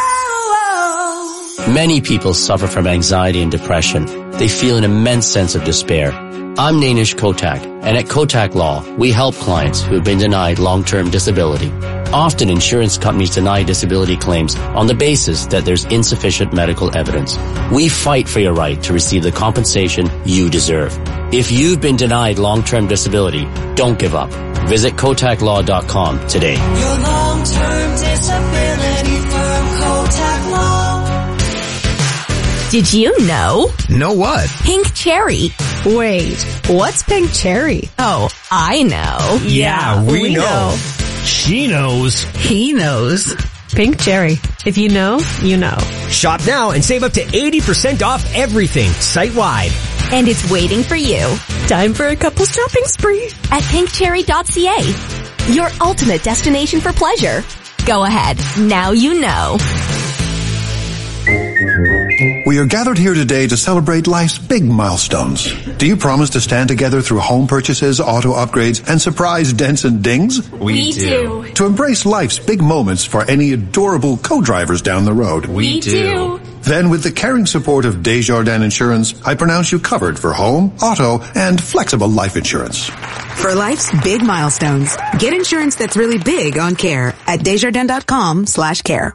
Many people suffer from anxiety and depression. They feel an immense sense of despair. I'm Nainish Kotak, and at Kotak Law, we help clients who have been denied long-term disability. Often insurance companies deny disability claims on the basis that there's insufficient medical evidence. We fight for your right to receive the compensation you deserve. If you've been denied long-term disability, don't give up. Visit kotak law dot com today. Your long-term disability firm, Kotak Law. Did you know? Know what? Pink Cherry. Wait, what's Pink Cherry? Oh, I know. Yeah, we, we know. know. She knows. He knows. Pink Cherry. If you know, you know. Shop now and save up to eighty percent off everything site-wide. And it's waiting for you. Time for a couple shopping spree. At pink cherry dot c a. Your ultimate destination for pleasure. Go ahead. Now you know. We are gathered here today to celebrate life's big milestones. Do you promise to stand together through home purchases, auto upgrades, and surprise dents and dings? We, we do. To embrace life's big moments for any adorable co-drivers down the road? We, we do. Then with the caring support of Desjardins Insurance, I pronounce you covered for home, auto, and flexible life insurance. For life's big milestones, get insurance that's really big on care at desjardins dot com slash care.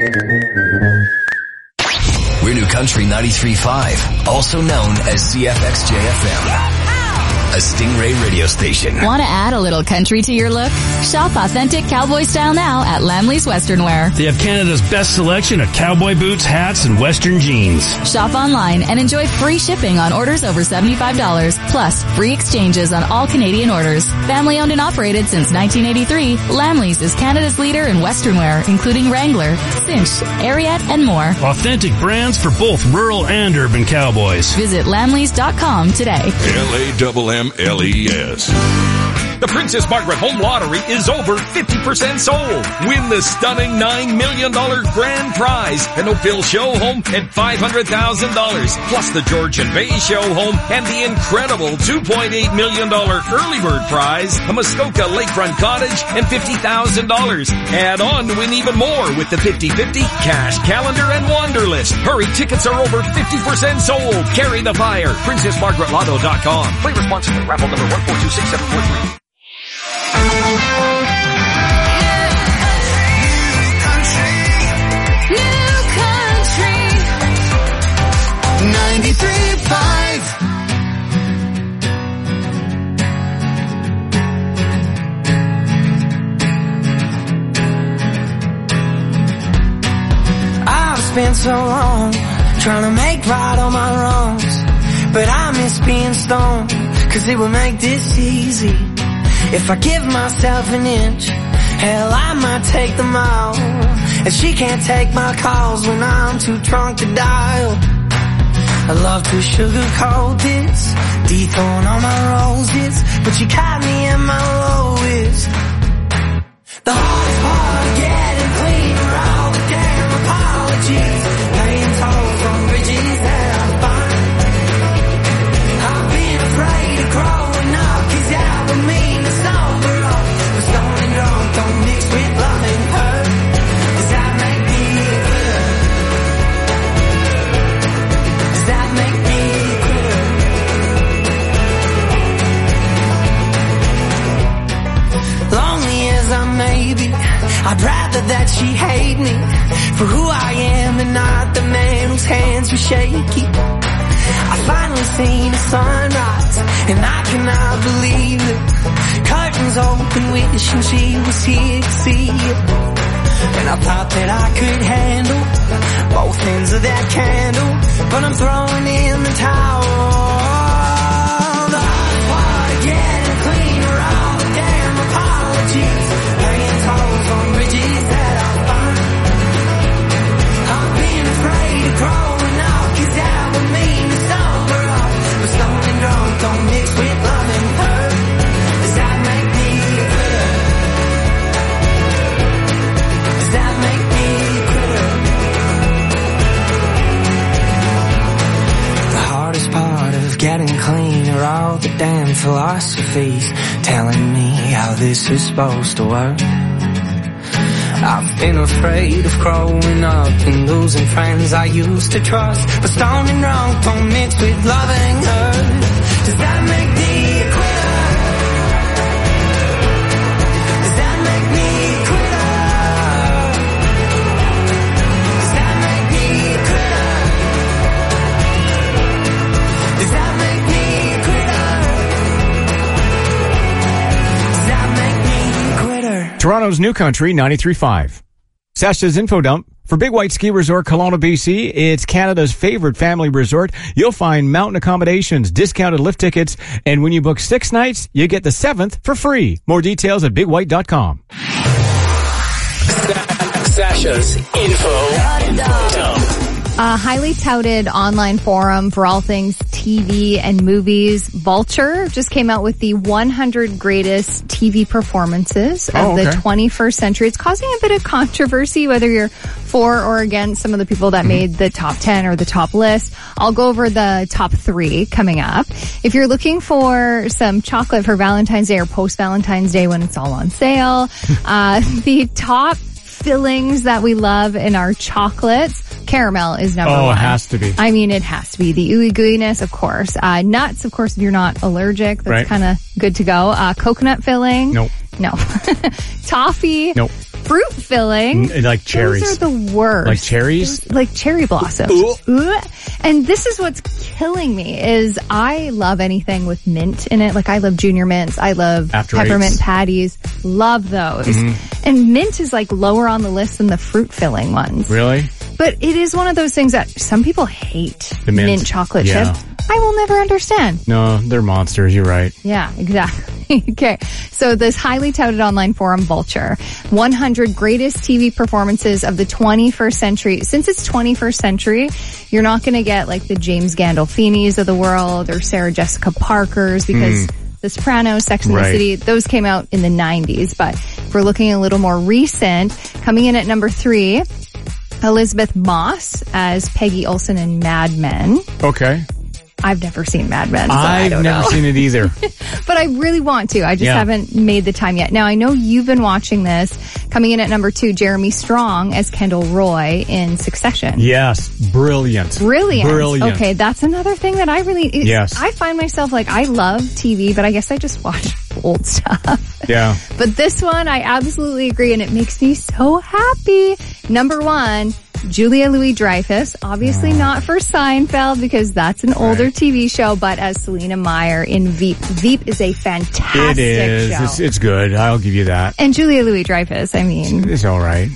We're New Country ninety-three point five, also known as C F X J F M. A Stingray radio station. Want to add a little country to your look? Shop authentic cowboy style now at Lamley's Western Wear. They have Canada's best selection of cowboy boots, hats, and Western jeans. Shop online and enjoy free shipping on orders over seventy-five dollars, plus free exchanges on all Canadian orders. Family owned and operated since nineteen eighty-three, Lamley's is Canada's leader in Western wear, including Wrangler, Cinch, Ariat, and more. Authentic brands for both rural and urban cowboys. Visit lamleys dot com today. L A M M L E S. The Princess Margaret Home Lottery is over fifty percent sold. Win the stunning nine million dollars grand prize, an Oakville show home and five hundred thousand dollars, plus the Georgian Bay show home and the incredible two point eight million dollars early bird prize, a Muskoka lakefront cottage, and fifty thousand dollars. Add on to win even more with the fifty fifty, cash calendar, and Wanderlist. Hurry, tickets are over fifty percent sold. Carry the fire. princess margaret lotto dot com. Play responsibly. Raffle number one four two six seven four three. ninety-three point five. I've spent so long trying to make right all my wrongs, but I miss being stoned, cause it would make this easy. If I give myself an inch, hell, I might take the mile. And she can't take my calls when I'm too drunk to dial. I love to sugarcoat this, dethrone all my roses, but you caught me at my lowest. The hardest part, getting clean for all the damn apologies, paying tolls on bridges that I find. rather that she hate me for who I am and not the man whose hands were shaky. I finally seen the sunrise, and I cannot believe it. Curtains open, wishing she was here to see it. And I thought that I could handle both ends of that candle, but I'm throwing in the towel. The hard part of getting cleaner, all the damn apologies, laying toes on bridges that I find. I'm being afraid of growing up, 'cause that would mean to sober up. But stoned and drunk don't mix with love and hurt. Does that make me a quitter? Does that make me a quitter? The hardest part of getting clean are all the damn philosophies telling me how this is supposed to work. I've been afraid of growing up and losing friends I used to trust, but stoned and drunk don't mix with loving her. Does that make me a quitter? Does that make me a quitter? Does that make me a quitter? Does that make me a quitter? Does that make me a quitter? Toronto's New Country ninety-three point five. Sasha's Info Dump. For Big White Ski Resort, Kelowna, B C, it's Canada's favorite family resort. You'll find mountain accommodations, discounted lift tickets, and when you book six nights, you get the seventh for free. More details at big white dot com. Sasha's Info Dump. A highly touted online forum for all things T V and movies, Vulture, just came out with the one hundred greatest T V performances of oh, okay. the twenty-first century. It's causing a bit of controversy, whether you're for or against some of the people that mm-hmm. made the top ten or the top list. I'll go over the top three coming up. If you're looking for some chocolate for Valentine's Day or post-Valentine's Day when it's all on sale, uh, the top fillings that we love in our chocolates, caramel is number oh, one. Oh, it has to be. I mean, it has to be. The ooey gooeyness, of course. Uh, nuts, of course, if you're not allergic, that's right. kind of good to go. Uh, coconut filling. Nope. No. Toffee. Nope. Fruit filling. N- like cherries. Those are the worst. Like cherries? Like cherry blossoms. Ooh. And this is what's killing me is I love anything with mint in it. Like I love Junior Mints. I love After peppermint eights. patties. Love those. Mm-hmm. And mint is like lower on the list than the fruit filling ones. Really? But it is one of those things that some people hate. The mint. mint chocolate yeah. chip. I will never understand. No, they're monsters. You're right. Yeah, exactly. Okay. So this highly touted online forum, Vulture, one hundred greatest T V performances of the twenty-first century. Since it's twenty-first century, you're not going to get like the James Gandolfinis of the world or Sarah Jessica Parkers because mm. The Sopranos, Sex and right. the City, those came out in the nineties. But if we're looking a little more recent, coming in at number three, Elizabeth Moss as Peggy Olson in Mad Men. Okay. I've never seen Mad Men. So I've I don't never know. seen it either. But I really want to. I just yeah. haven't made the time yet. Now, I know you've been watching this. Coming in at number two, Jeremy Strong as Kendall Roy in Succession. Yes. Brilliant. Brilliant. Brilliant. Okay, that's another thing that I really... It, yes. I find myself like, I love T V, but I guess I just watch old stuff. Yeah. But this one, I absolutely agree, and it makes me so happy. Number one, Julia Louis-Dreyfus, obviously oh. not for Seinfeld because that's an older right. T V show, but as Selena Meyer in Veep. Veep is a fantastic it is. show. It's, it's good. I'll give you that. And Julia Louis-Dreyfus, I mean. It's all right.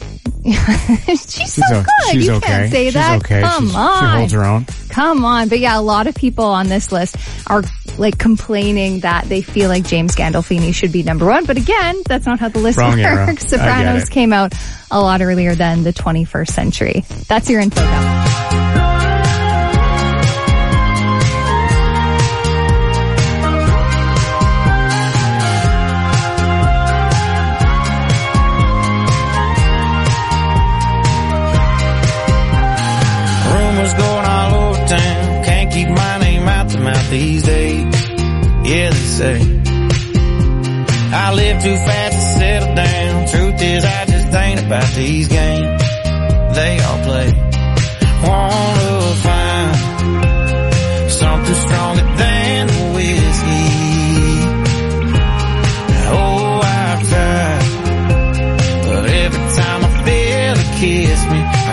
she's so o- good. She's you okay. can't say she's that. Okay. Come she's, on. She holds her own. Come on. But yeah, a lot of people on this list are like complaining that they feel like James Gandolfini should be number one. But again, that's not how the list Wrong works. era. Sopranos came out a lot earlier than the twenty-first century. That's your info dump. These days, yeah, they say I live too fast to settle down. Truth is, I just ain't about these games they all play. Wanna find something stronger than the whiskey. Oh, I've tried, but every time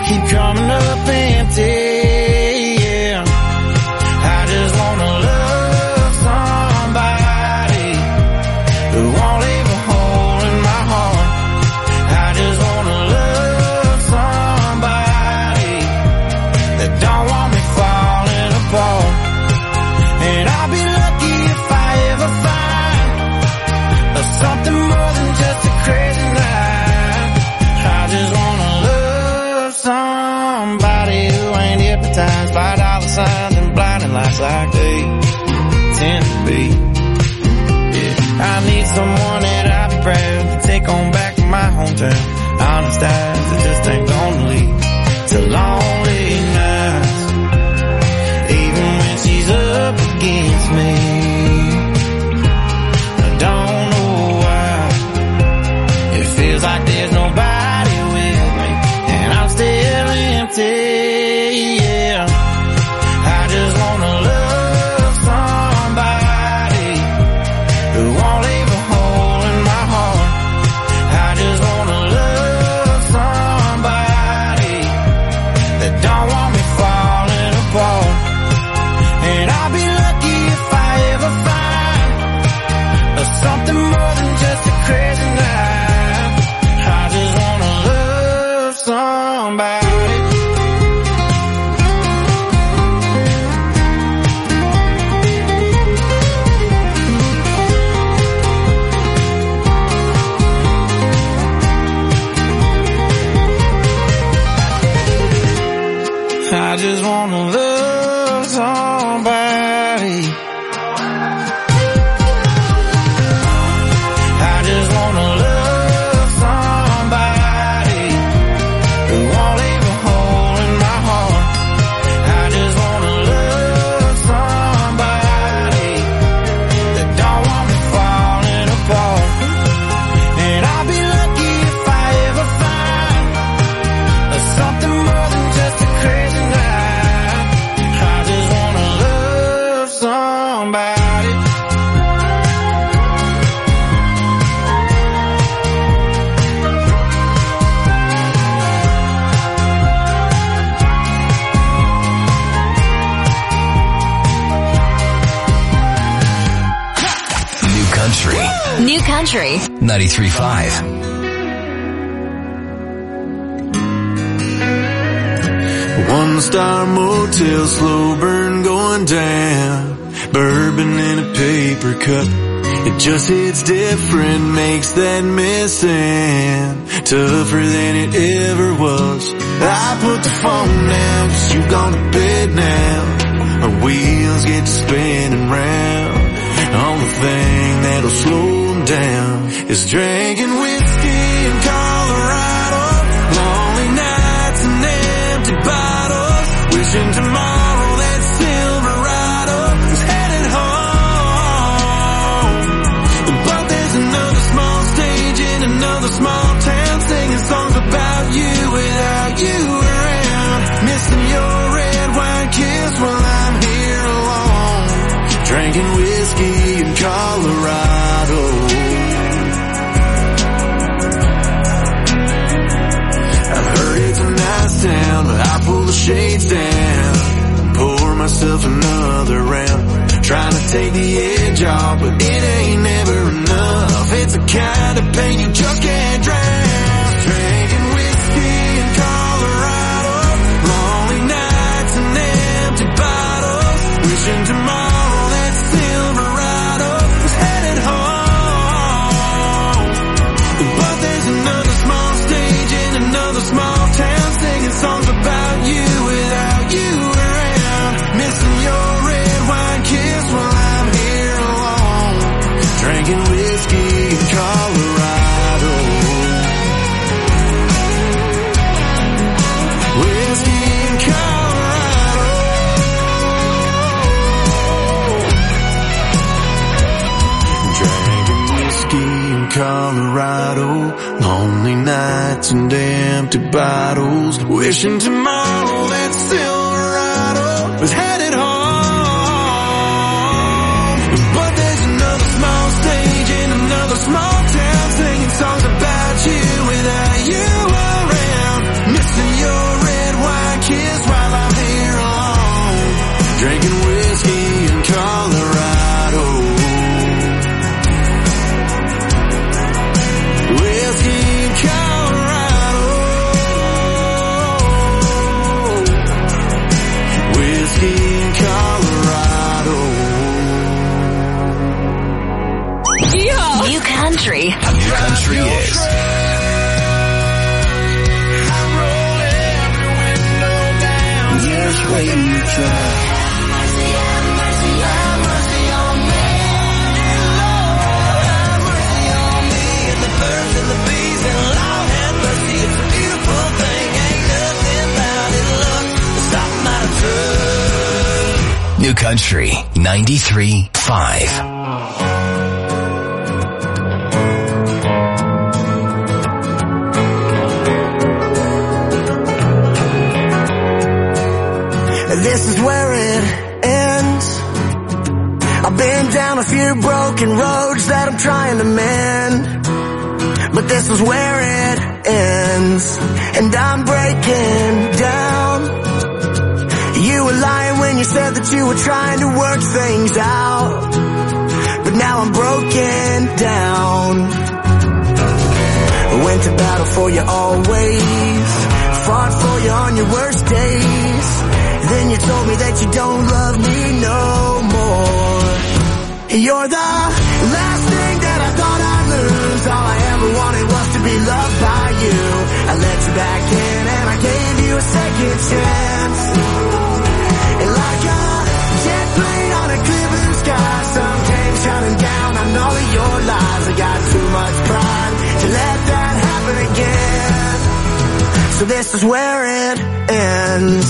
keep coming up empty. Yeah, I just wanna love somebody who won't leave a hole in my heart. I just wanna love somebody that don't want me falling apart. And I'll be lucky if I ever find something more than just a crazy night. I just wanna love somebody who ain't hypnotized by dollar signs and blinding lights like they tend to be. Yeah, I need someone that I'd be proud to take on back to my hometown. Honest eyes that just ain't gonna lead to lonely nights, even when she's up against me. I don't know why it feels like there's nobody with me, and I'm still empty. Yeah, I just wanna love somebody who won't leave a hole in my heart. I just wanna love somebody that don't want me falling apart. And I'll be lucky if I ever find something more than just a crazy night. I just wanna love somebody. I just wanna love somebody. I just wanna love somebody who won't leave a hole in my heart. I just wanna love somebody that don't want me falling apart. And I'll be lucky if I ever find something more than just a crazy night. I just wanna love somebody. New Country New Country. ninety-three point five. One star motel, slow burn going down. Bourbon in a paper cup. It just hits different, makes that missing tougher than it ever was. I put the phone down, cause you gone to bed now. Our wheels get to spinning round. Only thing that'll slow them down is drinking whiskey in Colorado. Lonely nights and empty bottles. Wishing tomorrow that Silverado was headed home. But there's another small stage in another small town, singing songs about you without you around. Missing your red wine kiss while I'm here alone. Drinking whiskey in Colorado. I heard it's a nice town, but I pull the shades down, pour myself another round, trying to take the edge off, but it ain't never enough. It's the kind of pain you just can't drown. Drinking whiskey in Colorado, lonely nights and empty bottles, wishing tomorrow that Silverado was headed home. But there's another small stage in another small town, singing songs about you without you around. Missing your red wine kiss while I'm here alone. Drinking whiskey in Colorado. Whiskey in Colorado. Drinking whiskey in Colorado. Lonely nights and empty bottles. Wishing tomorrow that Silverado was headed home. But there's another small stage in another small town, singing songs about you without you around. Missing your red way you try. New Country ninety-three point five. This is where it ends. I've been down a few broken roads that I'm trying to mend, but this is where it ends, and I'm breaking down. You were lying when you said that you were trying to work things out, but now I'm broken down. Went to battle for you always, fought for you on your worst days. Then you told me that you don't love me no more. You're the last thing that I thought I'd lose. All I ever wanted was to be loved by you. I let you back in and I gave you a second chance. And like a jet plane on a clear blue sky, sun came shining down on all of your lies. I got too much pride to let that happen again. So this is where it ends.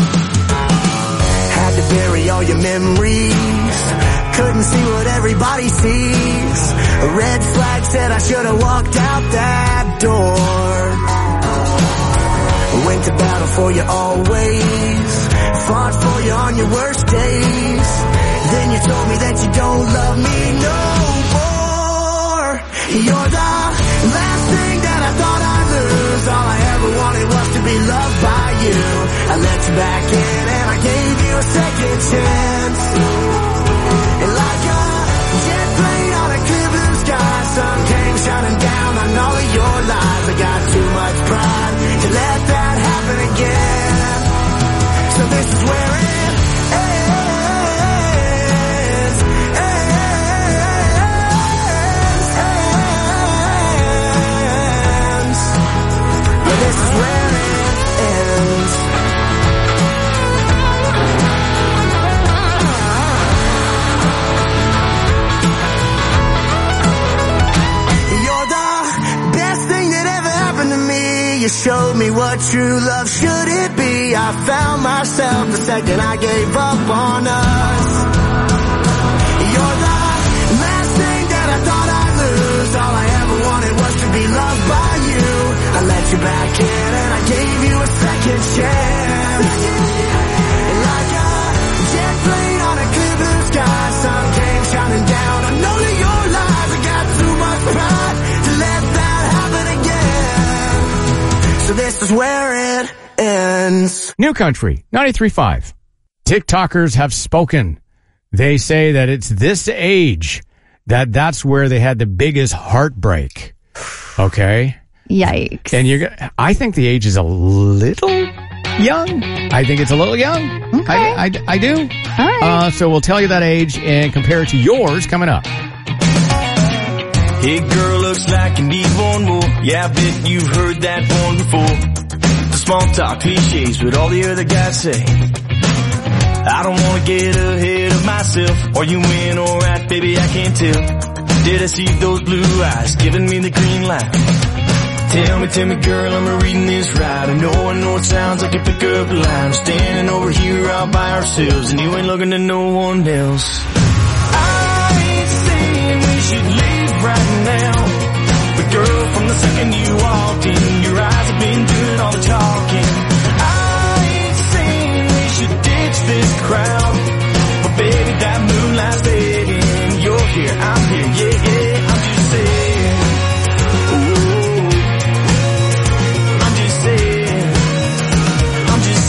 Had to bury all your memories, couldn't see what everybody sees. A red flag said I should have walked out that door. Went to battle for you always, fought for you on your worst days. Then you told me that you don't love me no more. You're the last thing that I thought I'd lose. All I ever wanted was to be loved by you. I let you back in and I gave you a second chance. And like a jet plane on a clear blue sky, sun came shining down on all of your lies. I got too much pride to let that happen again. So this is where it ends, ends, ends. Well, this is where it ends. You showed me what true love should it be. I found myself the second I gave up on us. You're the last thing that I thought I'd lose. All I ever wanted was to be loved by you. I let you back in and I gave you a second chance. And like a jet plane on a clear blue sky, sun came shining down on all of your lies. I got too much pride to let that happen again. So this is where it ends. New Country ninety-three point five. TikTokers have spoken. They say that it's this age that that's where they had the biggest heartbreak. Okay? Yikes. And you're gonna, I think the age is a little young. I think it's a little young. Okay. I, I, I do. All right. Uh, so we'll tell you that age and compare it to yours coming up. Hey girl, looks like you need one more. Yeah, I bet you've heard that one before. The small talk cliches, what all the other guys say. I don't wanna get ahead of myself. Are you in alright, baby? I can't tell. Did I see those blue eyes giving me the green light? Tell me, tell me girl, am I reading this right? I know, I know it sounds like a pick-up line. Standing over here all by ourselves and you ain't looking to no one else. I ain't saying we should leave right now, but girl, from the second you walked in, your eyes have been doing all the talking. I ain't saying we should ditch this crowd, but baby, that moonlight's fading. You're here, I'm here, yeah, yeah. I'm just saying, ooh, I'm just saying, I'm just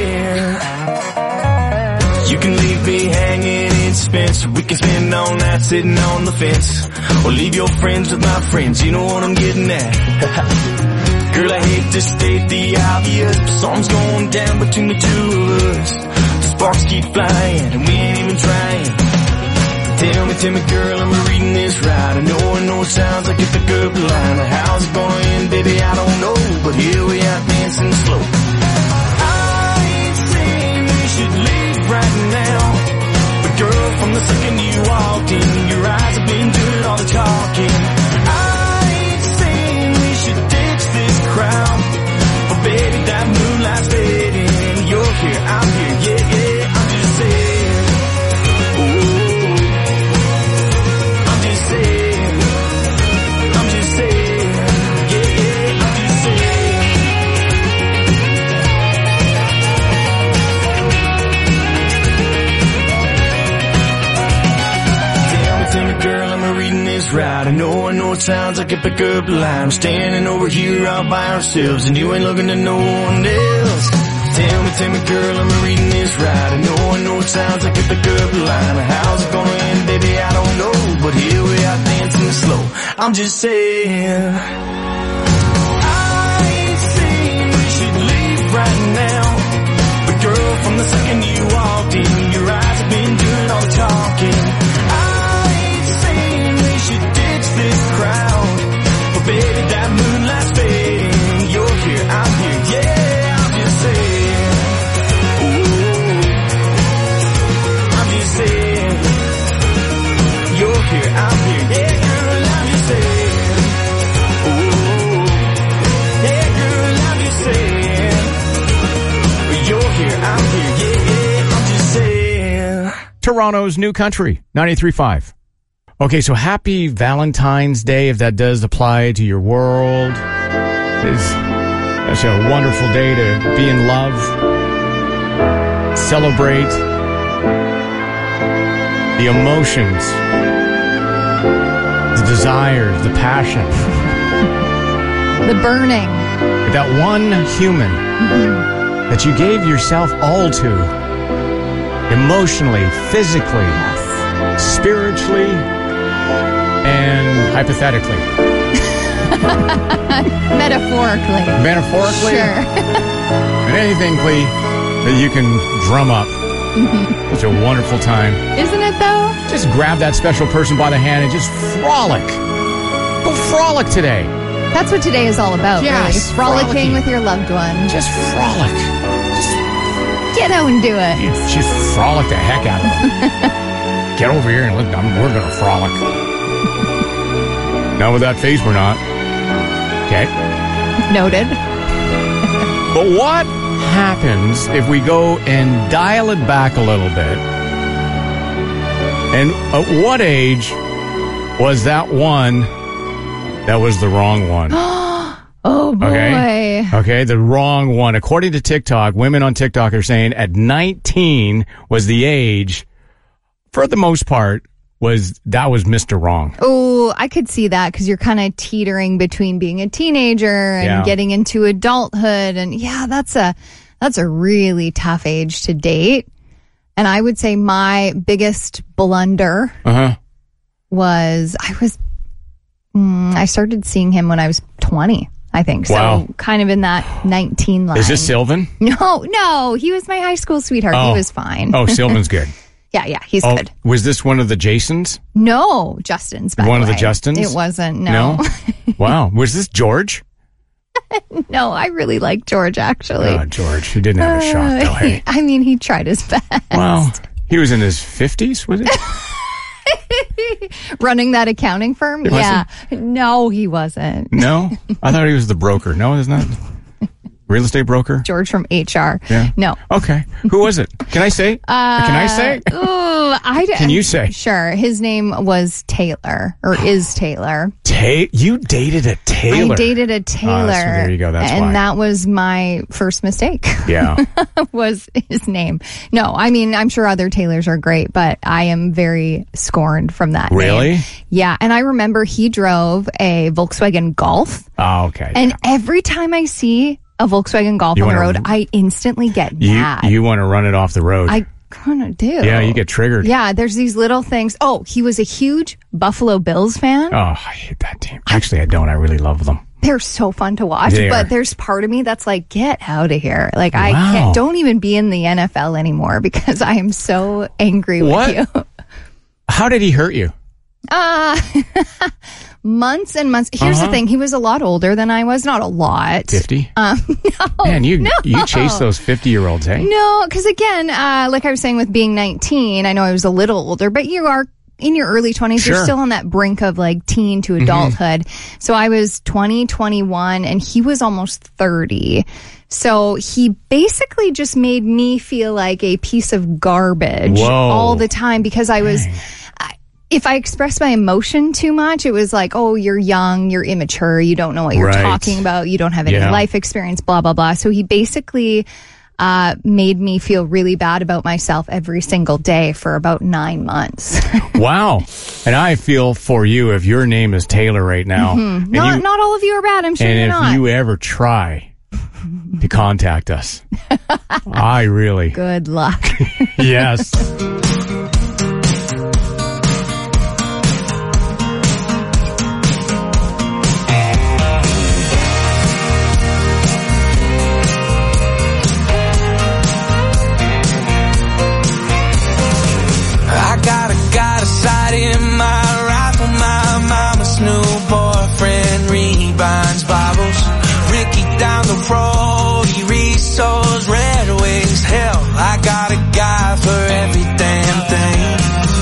saying. You can leave me hanging in suspense. We can spend all night sitting on the fence, or leave your friends with my friends. You know what I'm getting at. Girl, I hate to state the obvious, but something's going down between the two of us. The sparks keep flying and we ain't even trying. Tell me, tell me girl, am I reading this right? I know, I know it sounds like a pick-up line. How's it gonna end, baby, I don't know, but here we are dancing slow. I ain't saying we I know, I know it sounds like a pickup line. We're standing over here all by ourselves, and you ain't looking to no one else. Tell me, tell me, girl, am I reading this right? I know, I know it sounds like a pickup line. How's it gonna end, baby? I don't know, but here we are dancing slow. I'm just saying, I ain't saying we should leave right now, but girl, from the second you walked in, your eyes have been doing all the talking. I ain't saying we should ditch this crowd, but baby, that moonlight's fading. You're here, I'm here, yeah, I'm just saying. Ooh, I'm just saying. You're here, I'm here, yeah, girl, I'm just saying. Ooh, yeah, girl, I'm just saying. You're here, I'm here, yeah, yeah, I'm just saying. Toronto's New Country, ninety-three point five. Okay, so happy Valentine's Day, if that does apply to your world. It's such a wonderful day to be in love, celebrate the emotions, the desires, the passion. The burning. That one human mm-hmm. that you gave yourself all to, emotionally, physically, yes. spiritually, and hypothetically. Metaphorically. Metaphorically? Sure. And anything, Clee, that you can drum up. Mm-hmm. Such a wonderful time. Isn't it, though? Just grab that special person by the hand and just frolic. Go frolic today. That's what today is all about, yes, really. Frolicking frolicking. with your loved one. Just frolic. Just get out and do it. You just frolic the heck out of it. Get over here and look, I'm, we're going to frolic. Now with that face, we're not. Okay. Noted. But what happens if we go and dial it back a little bit? And at what age was that one that was the wrong one? Oh, boy. Okay. Okay, the wrong one. According to TikTok, women on TikTok are saying at nineteen was the age, for the most part, was that was Mister Wrong. Oh, I could see that because you're kind of teetering between being a teenager and Yeah. getting into adulthood. And yeah, that's a that's a really tough age to date. And I would say my biggest blunder Uh-huh. was I was mm, I started seeing him when I was twenty, I think. Wow. So kind of in that nineteen line. Is this Sylvan? No, no, he was my high school sweetheart. Oh. He was fine. Oh, Sylvan's good. Yeah, yeah, he's Oh, good. was this one of the Jasons? No, Justin's. By One the of the way. Justins? It wasn't. No, Wow. Was this George? no, I really like George actually. Oh, George. He didn't have a shot, though, Uh, hey? he- I mean, he tried his best. Well, he was in his fifties, was he? Running that accounting firm. Was Yeah, no, he wasn't. No? I thought he was the broker. No, isn't that? Real estate broker? George from H R. Yeah. No. Okay. Who was it? Can I say? Uh, Can I say? Ooh, I d- Can you say? Sure. His name was Taylor, or is Taylor. Ta- you dated a Taylor. I dated a Taylor. Oh, so there you go. That's and why. that was my first mistake. Yeah. was his name. No, I mean, I'm sure other Taylors are great, but I am very scorned from that name. Really? Yeah. And I remember he drove a Volkswagen Golf. Oh, okay. And every time I see a Volkswagen Golf You on the wanna- road, I instantly get You mad. you want to run it off the road. I kind of do. Yeah, you get triggered. Yeah, there's these little things. Oh, he was a huge Buffalo Bills fan. Oh, I hate that team. Actually, I don't. I really love them. They're so fun to watch, They but are. there's part of me that's like, get out of here. Like, I Wow. can't, don't even be in the N F L anymore because I am so angry What? with you. How did he hurt you? Uh, months and months. Here's Uh-huh. the thing. He was a lot older than I was. Not a lot. fifty? Um, no. Man, you no. you chase those fifty-year-olds, hey? No, because again, uh, like I was saying with being nineteen, I know I was a little older, but you are in your early twenties. Sure. You're still on that brink of like teen to adulthood. So I was twenty, twenty-one, and he was almost thirty. So he basically just made me feel like a piece of garbage Whoa. all the time because I was... I- If I expressed my emotion too much, it was like, oh, you're young, you're immature, you don't know what you're Right. talking about, you don't have any Yeah. life experience, blah, blah, blah. So he basically uh, made me feel really bad about myself every single day for about nine months. Wow. And I feel for you if your name is Taylor right now. Mm-hmm. Not, you, not all of you are bad. I'm sure and you're if not. you ever try to contact us, I really. Good luck. Yes. In my rifle, my mama's new boyfriend rebinds Bibles. Ricky down the road, he resows Red Wings. Hell, I got a guy for every damn thing.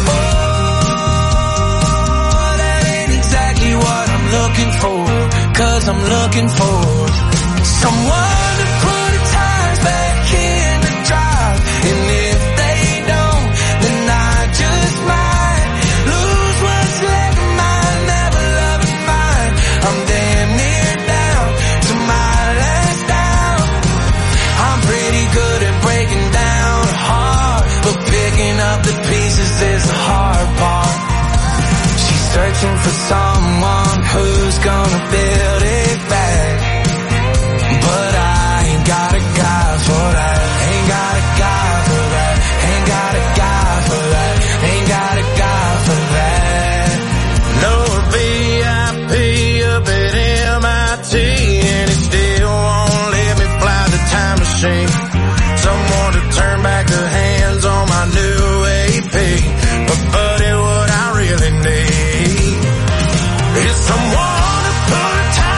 Oh, that ain't exactly what I'm looking for, 'cause I'm looking for someone to put the tires back in the drive. And if they don't, then I just might the pieces is the hard part. She's searching for someone who's gonna build it back. But I ain't got a guy for that. Ain't got a guy for that. Ain't got a guy for that. Ain't got a guy for that. No V I P up at M I T, and it still won't let me fly the time machine. Someone to turn back the hands on my new but buddy, what I really need is someone to put a time